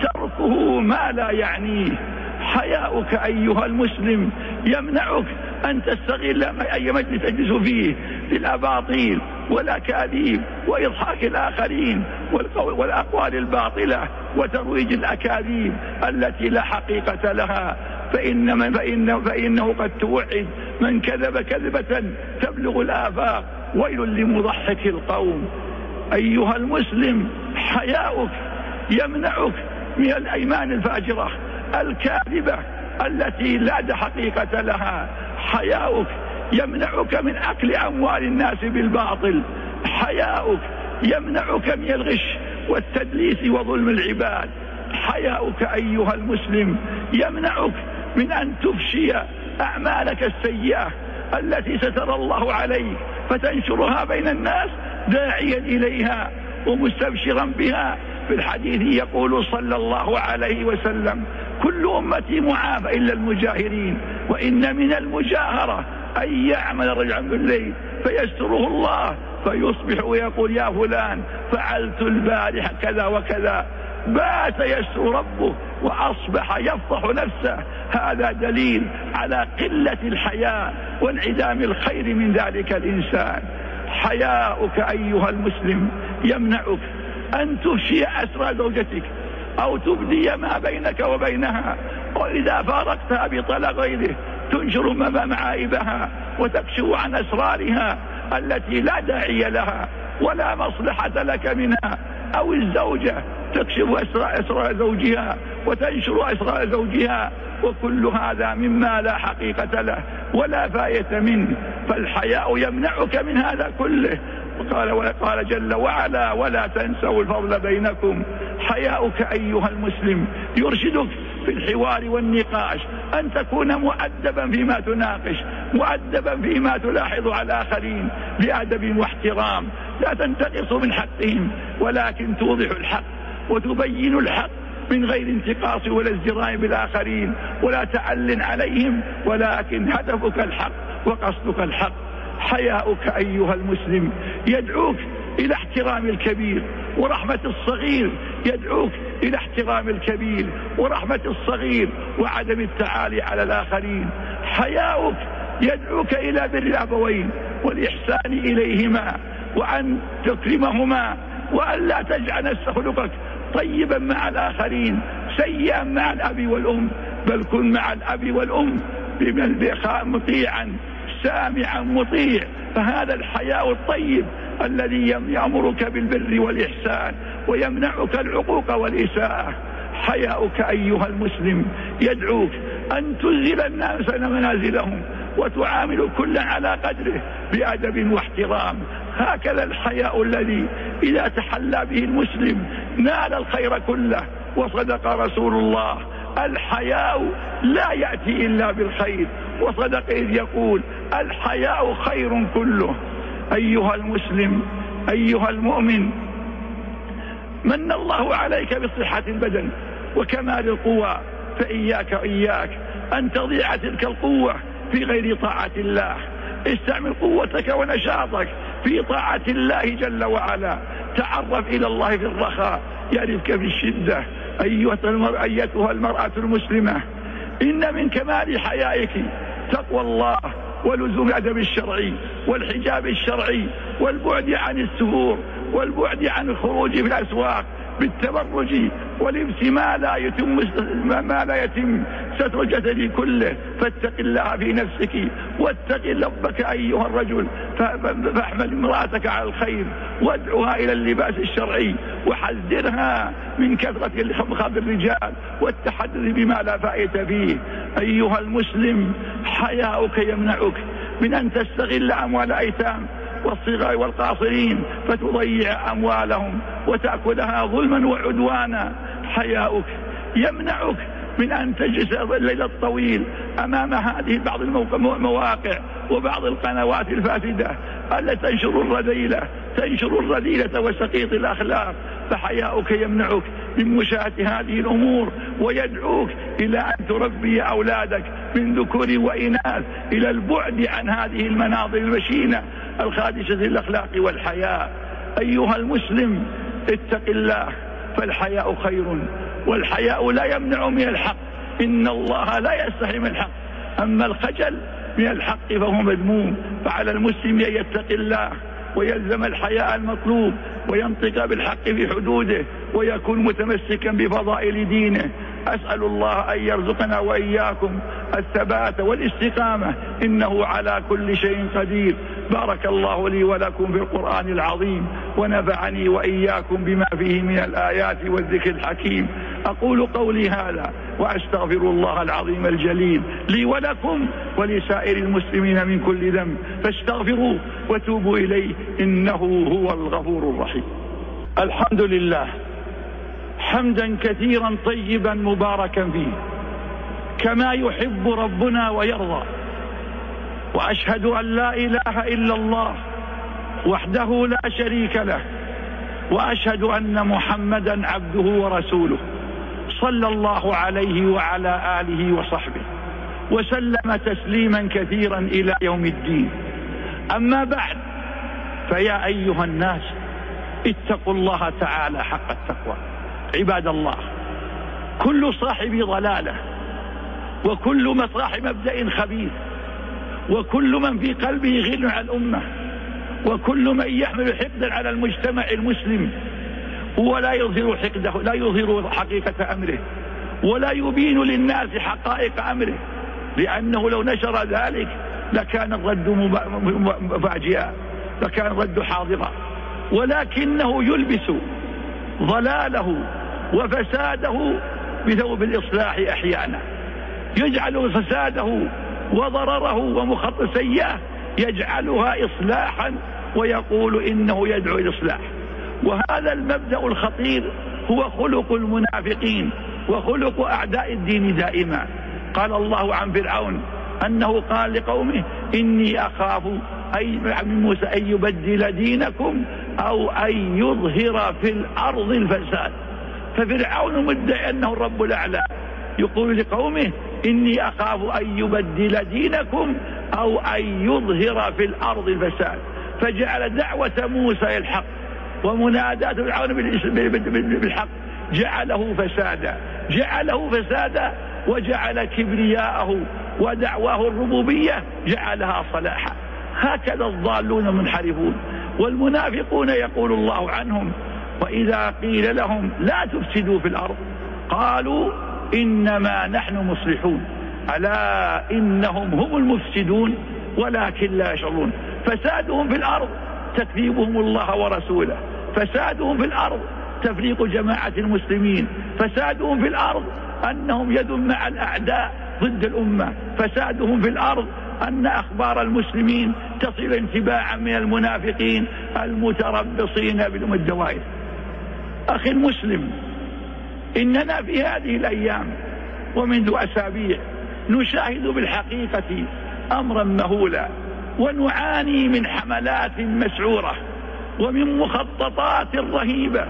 تركه ما لا يعنيه. حياؤك أيها المسلم يمنعك أن تستغل أي مجلس تجلس فيه للأباطيل والأكاذيب وإضحاك الآخرين والأقوال الباطلة وترويج الأكاذيب التي لا حقيقة لها، فإن من فإن فإنه قد توعد من كذب كذبة تبلغ الآفاق، ويل لمضحك القوم. أيها المسلم، حياؤك يمنعك من الأيمان الفاجرة الكاذبة التي لا حقيقة لها. حياؤك يمنعك من أكل أموال الناس بالباطل. حياؤك يمنعك من الغش والتدليس وظلم العباد. حياؤك أيها المسلم يمنعك من أن تفشي أعمالك السيئة التي ستر الله عليك فتنشرها بين الناس داعيا إليها ومستبشرا بها. في الحديث يقول صلى الله عليه وسلم: كل أمتي معافى إلا المجاهرين، وإن من المجاهرة أن يعمل الرجل بالليل فيستره الله فيصبح ويقول: يا فلان فعلت البارحة كذا وكذا، بات يستر ربه وأصبح يفضح نفسه. هذا دليل على قلة الحياء وانعدام الخير من ذلك الإنسان. حياؤك أيها المسلم يمنعك أن تفشي أسرى زوجتك أو تبدي ما بينك وبينها، وإذا فارقتها بطلاق غيره تنشر معايبها وتكشف عن أسرارها التي لا داعي لها ولا مصلحة لك منها، أو الزوجة تكشف أسرار زوجها وتنشر أسرار زوجها، وكل هذا مما لا حقيقة له ولا فائدة منه. فالحياء يمنعك من هذا كله. وقال وقال جل وعلا: ولا تنسوا الفضل بينكم. حياؤك أيها المسلم يرشدك في الحوار والنقاش، أن تكون مؤدبا فيما تناقش، مؤدبا فيما تلاحظ على الآخرين بأدب واحترام، لا تنتقص من حقهم ولكن توضح الحق وتبين الحق من غير انتقاص ولا ازدراء بالآخرين ولا تعل عليهم، ولكن هدفك الحق وقصدك الحق. حياؤك أيها المسلم يدعوك إلى احترام الكبير ورحمة الصغير، يدعوك إلى احترام الكبير ورحمة الصغير وعدم التعالي على الآخرين. حياؤك يدعوك إلى بر الأبوين والإحسان إليهما وأن تكرمهما، وأن لا تجعل خلقك طيبا مع الآخرين سيئا مع الأب والأم، بل كن مع الأب والأم مطيعا سامعا مطيع. فهذا الحياء الطيب الذي يأمرك بالبر والإحسان ويمنعك العقوق والإساءة. حياؤك أيها المسلم يدعوك أن تنزل الناس منازلهم وتعامل كل على قدره بأدب واحترام. هكذا الحياء الذي إذا تحلى به المسلم نال الخير كله. وصدق رسول الله: الحياء لا يأتي إلا بالخير. وصدق إذ يقول: الحياء خير كله. أيها المسلم أيها المؤمن، من الله عليك بصحة البدن وكمال القوى، فإياك إياك أن تضيع تلك القوة في غير طاعة الله. استعمل قوتك ونشاطك في طاعة الله جل وعلا. تعرف إلى الله في الرخاء يعرفك في الشدة. أيتها المرأة المسلمة، إن من كمال حيائك تقوى الله ولزوم الأدب الشرعي والحجاب الشرعي والبعد عن السهور والبعد عن الخروج في الأسواق بالتبرج ولبس ما لا يتم ما لا يتم ستر الجسد كله. فاتق الله في نفسك واتق ربك أيها الرجل، فاحمل امرأتك على الخير وادعوها إلى اللباس الشرعي وحذرها من كثرة خبر الرجال والتحدث بما لا فائدة فيه. أيها المسلم، حياؤك يمنعك من أن تستغل أموال أيتام والصغار والقاصرين فتضيع أموالهم وتأكلها ظلما وعدوانا. حياؤك يمنعك من أن تجلس الليل الطويل أمام هذه بعض المواقع وبعض القنوات الفاسدة التي تنشر الرذيلة تنشر الرذيلة وسقيط الأخلاق. فحياؤك يمنعك من مشاهدة هذه الأمور ويدعوك إلى أن تربي أولادك من ذكور وإناث إلى البعد عن هذه المناظر المشينة الخادشة الأخلاق والحياء. أيها المسلم، اتق الله، فالحياء خير، والحياء لا يمنع من الحق. إن الله لا يستحي من الحق، أما الخجل من الحق فهو مذموم. فعلى المسلم أن يتقي الله ويلزم الحياء المطلوب وينطق بالحق في حدوده ويكون متمسكا بفضائل دينه. أسأل الله أن يرزقنا وإياكم الثبات والاستقامة، إنه على كل شيء قدير. بارك الله لي ولكم في القرآن العظيم، ونفعني وإياكم بما فيه من الآيات والذكر الحكيم. أقول قولي هذا وأستغفر الله العظيم الجليل لي ولكم ولسائر المسلمين من كل ذنب، فاستغفروه وتوبوا إليه، إنه هو الغفور الرحيم. الحمد لله حمدا كثيرا طيبا مباركا فيه كما يحب ربنا ويرضى. وأشهد أن لا إله إلا الله وحده لا شريك له، وأشهد أن محمدا عبده ورسوله صلى الله عليه وعلى آله وصحبه وسلم تسليما كثيرا إلى يوم الدين. أما بعد، فيا أيها الناس، اتقوا الله تعالى حق التقوى. عباد الله، كل صاحب ضلالة وكل صاحب مبدأ خبيث وكل من في قلبه غل على الأمة وكل من يحمل حقدا على المجتمع المسلم ولا يظهر حقده، لا يظهر حقيقة أمره ولا يبين للناس حقائق أمره، لأنه لو نشر ذلك لكان الرد فاجئا، لكان الرد حاضرا، ولكنه يلبس ضلاله وفساده بثوب الإصلاح أحيانا، يجعل فساده وضرره ومخطط سيئة يجعلها إصلاحا ويقول إنه يدعو الإصلاح. وهذا المبدأ الخطير هو خلق المنافقين وخلق أعداء الدين دائما. قال الله عن فرعون أنه قال لقومه إني أخاف أي من موسى أن يبدل دينكم أو أن يظهر في الأرض الفساد. ففرعون مدعي أنه الرب الأعلى يقول لقومه إني أخاف أن يبدل دينكم أو أن يظهر في الأرض الفساد، فجعل دعوة موسى الحق ومناداة فرعون بالحق جعله فسادا جعله فسادا وجعل كبرياءه ودعواه الربوبية جعلها صلاحا. هكذا الضالون المنحرفون. والمنافقون يقول الله عنهم وإذا قيل لهم لا تفسدوا في الأرض قالوا إنما نحن مصلحون ألا إنهم هم المفسدون ولكن لا يشعرون. فسادهم في الأرض تكذيبهم الله ورسوله، فسادهم في الأرض تفريق جماعة المسلمين، فسادهم في الأرض أنهم يد مع الأعداء ضد الأمة، فسادهم في الأرض أن أخبار المسلمين تصل انتباعا من المنافقين المتربصين بالأم الدوائر. أخي المسلم، إننا في هذه الأيام ومنذ أسابيع نشاهد بالحقيقة أمرا مهولا، ونعاني من حملات مسعورة ومن مخططات رهيبة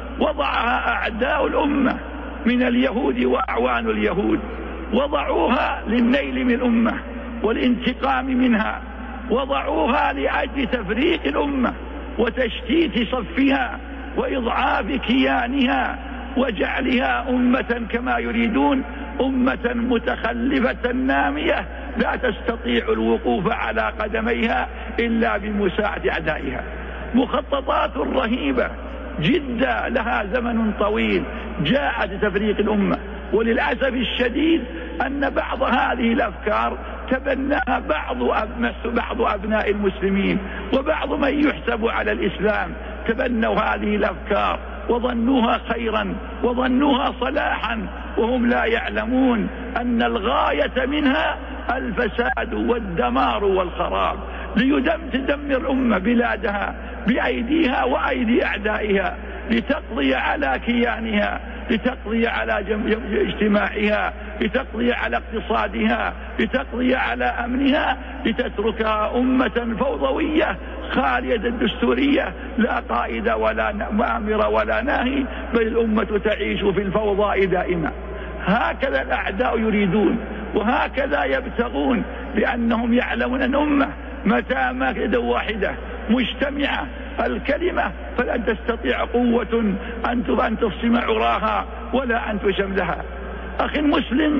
وضعها أعداء الأمة من اليهود وأعوان اليهود، وضعوها للنيل من الأمة والانتقام منها، وضعوها لأجل تفريق الأمة وتشتيت صفها وإضعاف كيانها وجعلها أمة كما يريدون أمة متخلفة نامية لا تستطيع الوقوف على قدميها إلا بمساعدة أعدائها. مخططات رهيبة جدا لها زمن طويل جاءت تفريق الأمة، وللأسف الشديد أن بعض هذه الأفكار تبناها بعض بعض أبناء المسلمين وبعض من يحسب على الإسلام، تبنوا هذه الأفكار وظنوها خيرا وظنوها صلاحا، وهم لا يعلمون أن الغاية منها الفساد والدمار والخراب، ليدم تدمر الأمة بلادها بأيديها وأيدي أعدائها، لتقضي على كيانها، لتقضي على اجتماعها، لتقضي على اقتصادها، لتقضي على أمنها، لتتركها أمة فوضوية خالية الدستورية، لا قائد ولا مأمر ولا ناهي، بل الأمة تعيش في الفوضى دائما. هكذا الأعداء يريدون وهكذا يبتغون، لأنهم يعلمون أن أمة متى ما يد واحدة مجتمعة الكلمة فلن تستطيع قوة أن تفصم عراها ولا أن تشملها. أخي المسلم،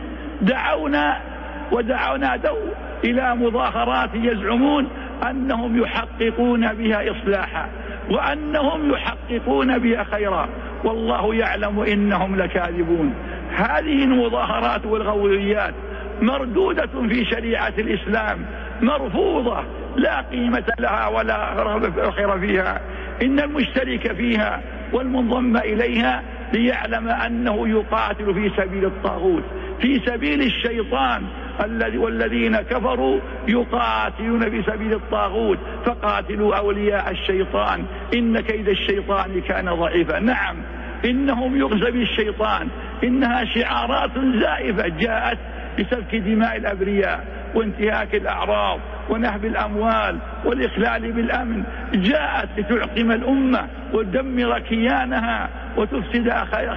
دعونا ودعونا دو إلى مظاهرات يزعمون أنهم يحققون بها إصلاحا وأنهم يحققون بها خيرا، والله يعلم إنهم لكاذبون. هذه المظاهرات والغويات مردودة في شريعة الإسلام، مرفوضة، لا قيمة لها ولا خير فيها. إن المشترك فيها والمنضم إليها ليعلم أنه يقاتل في سبيل الطاغوت، في سبيل الشيطان، والذين كفروا يقاتلون في سبيل الطاغوت، فقاتلوا أولياء الشيطان إن كيد الشيطان كان ضعيفا. نعم، إنهم يغزى بالشيطان، إنها شعارات زائفة جاءت بسفك دماء الأبرياء وانتهاك الأعراض ونهب الأموال والإخلال بالأمن، جاءت لتعقم الأمة وتدمر كيانها وتفسد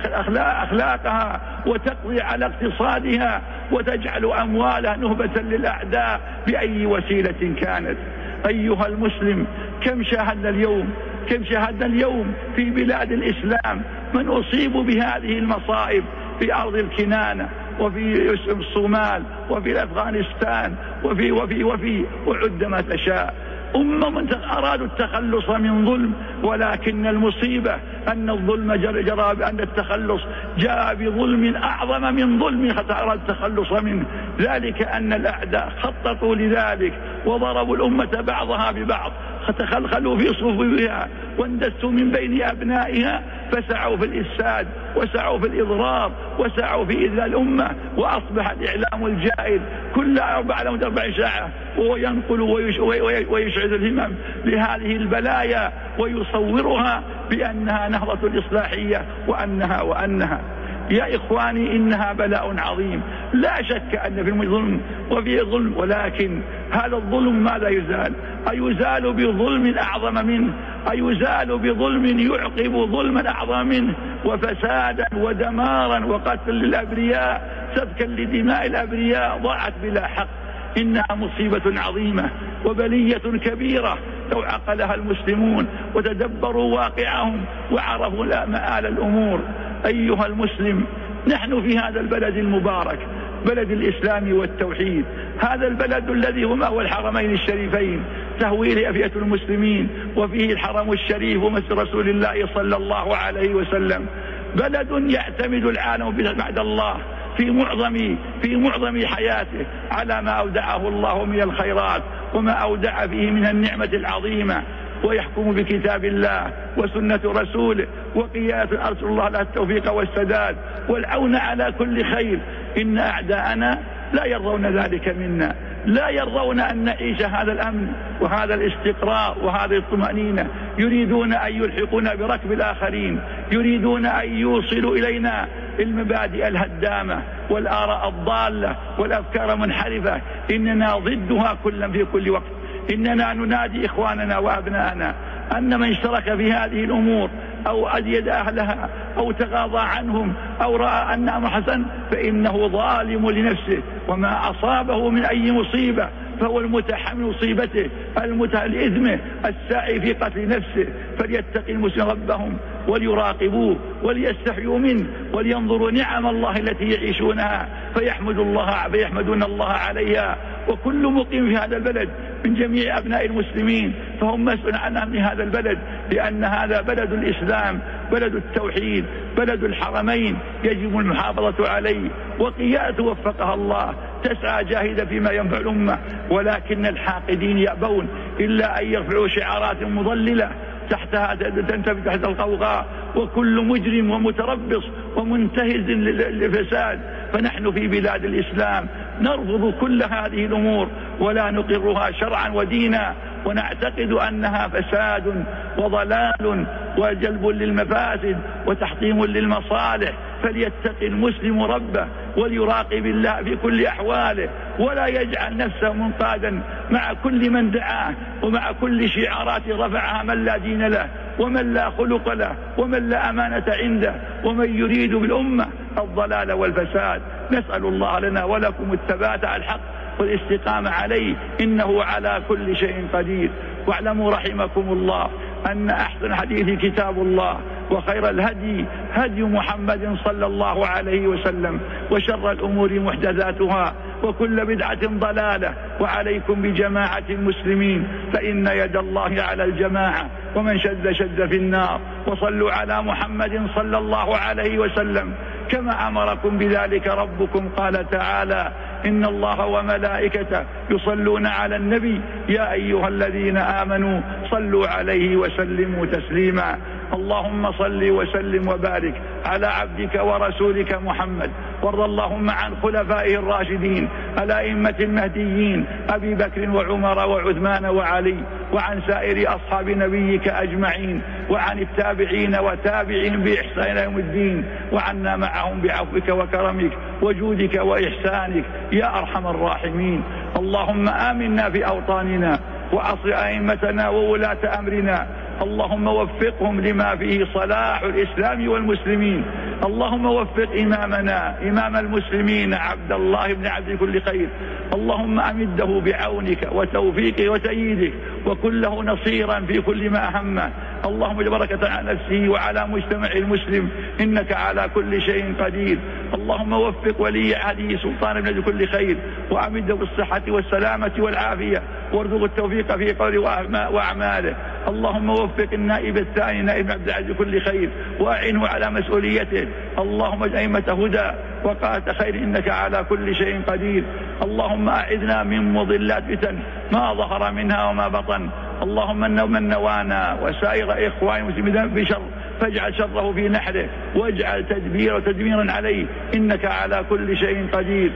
أخلاقها وتقضي على اقتصادها وتجعل أموالها نهبة للأعداء بأي وسيلة كانت. أيها المسلم، كم شاهدنا اليوم كم شاهدنا اليوم في بلاد الإسلام من أصيب بهذه المصائب، في أرض الكنانة وفي الصومال وفي أفغانستان وفي وفي وفي وعد ما تشاء. أمم أرادوا التخلص من ظلم، ولكن المصيبة أن الظلم جرى بأن التخلص جاء بظلم أعظم من ظلم أراد التخلص منه، ذلك أن الأعداء خططوا لذلك وضربوا الأمة بعضها ببعض، تخلخلوا في صفوفها واندسوا من بين أبنائها، فسعوا في الإفساد وسعوا في الإضرار وسعوا في إذلال الأمة، وأصبح الإعلام الجائر كل أربع أربع ساعة وهو ينقل ويشعل الهمم لهذه البلايا ويصورها بأنها نهضة الإصلاحية وأنها وأنها يا إخواني إنها بلاء عظيم. لا شك أن في الظلم وفي ظلم، ولكن هذا الظلم ماذا يزال؟ أيزال بظلم أعظم منه؟ أيزال بظلم يعقب ظلما أعظم منه وفسادا ودمارا وقتل للأبرياء، سفكا لدماء الأبرياء ضاعت بلا حق؟ إنها مصيبة عظيمة وبلية كبيرة لو عقلها المسلمون وتدبروا واقعهم وعرفوا مآل الأمور. أيها المسلم، نحن في هذا البلد المبارك، بلد الإسلام والتوحيد، هذا البلد الذي هما هو الحرمين الشريفين تهوي إليه أفئدة المسلمين، وفيه الحرم الشريف ومسجد رسول الله صلى الله عليه وسلم. بلد يعتمد العالم بعد الله في معظم في معظم حياته على ما أودعه الله من الخيرات وما أودع فيه من النعمة العظيمة، ويحكم بكتاب الله وسنة رسوله وقيادة أرسل الله له التوفيق والسداد والعون على كل خير. إن أعداءنا لا يرضون ذلك منا، لا يرضون أن نعيش هذا الأمن وهذا الاستقرار وهذه الطمأنينة، يريدون أن يلحقونا بركب الآخرين، يريدون أن يوصلوا إلينا المبادئ الهدامة والآراء الضالة والأفكار المنحرفة. إننا ضدها كلا في كل وقت. إننا ننادي إخواننا وأبناءنا أن من اشترك في هذه الأمور أو أزيد أهلها أو تغاضى عنهم أو رأى أنها حسن فإنه ظالم لنفسه، وما أصابه من أي مصيبة فهو المتحمل مصيبته المتهم لإثمه الساعي في قتل نفسه. فليتقي المسلمين ربهم وليراقبوه وليستحيوا منه ولينظروا نعم الله التي يعيشونها فيحمد الله فيحمدون الله عليها. وكل مقيم في هذا البلد من جميع أبناء المسلمين فهم مسؤول عن أمن هذا البلد، لأن هذا بلد الإسلام، بلد التوحيد، بلد الحرمين، يجب المحافظة عليه. وقيادة وفقها الله تسعى جاهدة فيما ينفع الأمة، ولكن الحاقدين يأبون إلا أن يرفعوا شعارات مضللة تحتها تنتفي تحت القوقاء، وكل مجرم ومتربص ومنتهز للفساد. فنحن في بلاد الإسلام نرفض كل هذه الأمور ولا نقرها شرعا ودينا، ونعتقد أنها فساد وضلال وجلب للمفاسد وتحطيم للمصالح. فليتقي المسلم ربه وليراقب الله في كل أحواله، ولا يجعل نفسه منقادا مع كل من دعاه ومع كل شعارات رفعها من لا دين له ومن لا خلق له ومن لا أمانة عنده ومن يريد بالأمة الضلال والفساد. نسأل الله لنا ولكم الثبات على الحق والاستقامة عليه، إنه على كل شيء قدير. واعلموا رحمكم الله أن أحسن حديث كتاب الله، وخير الهدي هدي محمد صلى الله عليه وسلم، وشر الأمور محدثاتها، وكل بدعة ضلالة. وعليكم بجماعة المسلمين فإن يد الله على الجماعة، ومن شد شد في النار. وصلوا على محمد صلى الله عليه وسلم كما أمركم بذلك ربكم. قال تعالى: إن الله وملائكته يصلون على النبي يا أيها الذين آمنوا صلوا عليه وسلموا تسليما. اللهم صل وسلم وبارك على عبدك ورسولك محمد، وارض اللهم عن خلفائه الراشدين الأئمة المهديين أبي بكر وعمر وعثمان وعلي، وعن سائر أصحاب نبيك أجمعين، وعن التابعين وتابعين بإحسان يوم الدين، وعنا معهم بعفوك وكرمك وجودك وإحسانك يا أرحم الراحمين. اللهم آمنا في أوطاننا وأصل أئمتنا وولاة أمرنا، اللهم وفقهم لما فيه صلاح الإسلام والمسلمين. اللهم وفق إمامنا إمام المسلمين عبد الله بن عبد كل خير، اللهم أمده بعونك وتوفيقك وتأييدك، وكن له نصيرا في كل ما همه. اللهم بركة على نفسه وعلى مجتمع المسلم، إنك على كل شيء قدير. اللهم وفق ولي عهده سلطان بن كل خير، وأمده بالصحة والسلامة والعافية، وارزق التوفيق في قوله وأعماله. اللهم وفق النائب الثاني نائب عبد العزيز كل خير، وأعنه على مسؤوليته. اللهم اجعل أئمة هدى وقادة خير، إنك على كل شيء قدير. اللهم أعذنا من مضلات فتن ما ظهر منها وما بطن. اللهم من نوانا وسائر إخوان المسلمين بشر فاجعل شره في نحره، واجعل تدبيره تدميرا عليه، إنك على كل شيء قدير.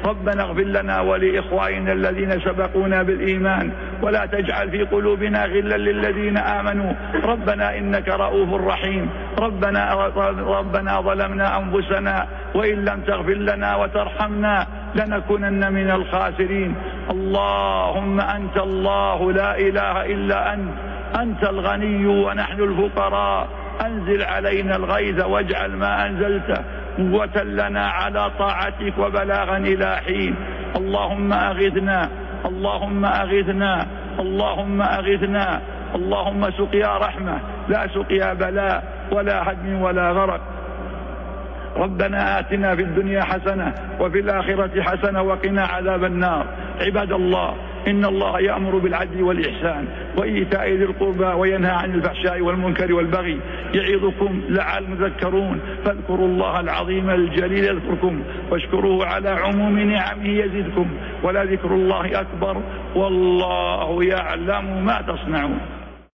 ربنا اغفر لنا ولإخواننا الذين سبقونا بالإيمان ولا تجعل في قلوبنا غلا للذين آمنوا ربنا إنك رؤوف رحيم. ربنا ربنا ظلمنا أنفسنا وإن لم تغفر لنا وترحمنا لنكونن من الخاسرين. اللهم أنت الله لا إله إلا أنت، أنت الغني ونحن الفقراء، أنزل علينا الغيث واجعل ما أنزلته قوة لنا على طاعتك وبلاغا إلى حين. اللهم أغثنا اللهم أغثنا اللهم أغثنا اللهم سقيا رحمة لا سقيا بلاء ولا هدم ولا غرق. ربنا آتنا في الدنيا حسنة وفي الآخرة حسنة وقنا عذاب النار. عباد الله، إن الله يأمر بالعدل والإحسان وإيتاء ذي القربى وينهى عن الفحشاء والمنكر والبغي يعظكم لعلكم تذكرون. فاذكروا الله العظيم الجليل يذكركم واشكروه على عموم نعمه يزدكم ولذكر الله أكبر والله يعلم ما تصنعون.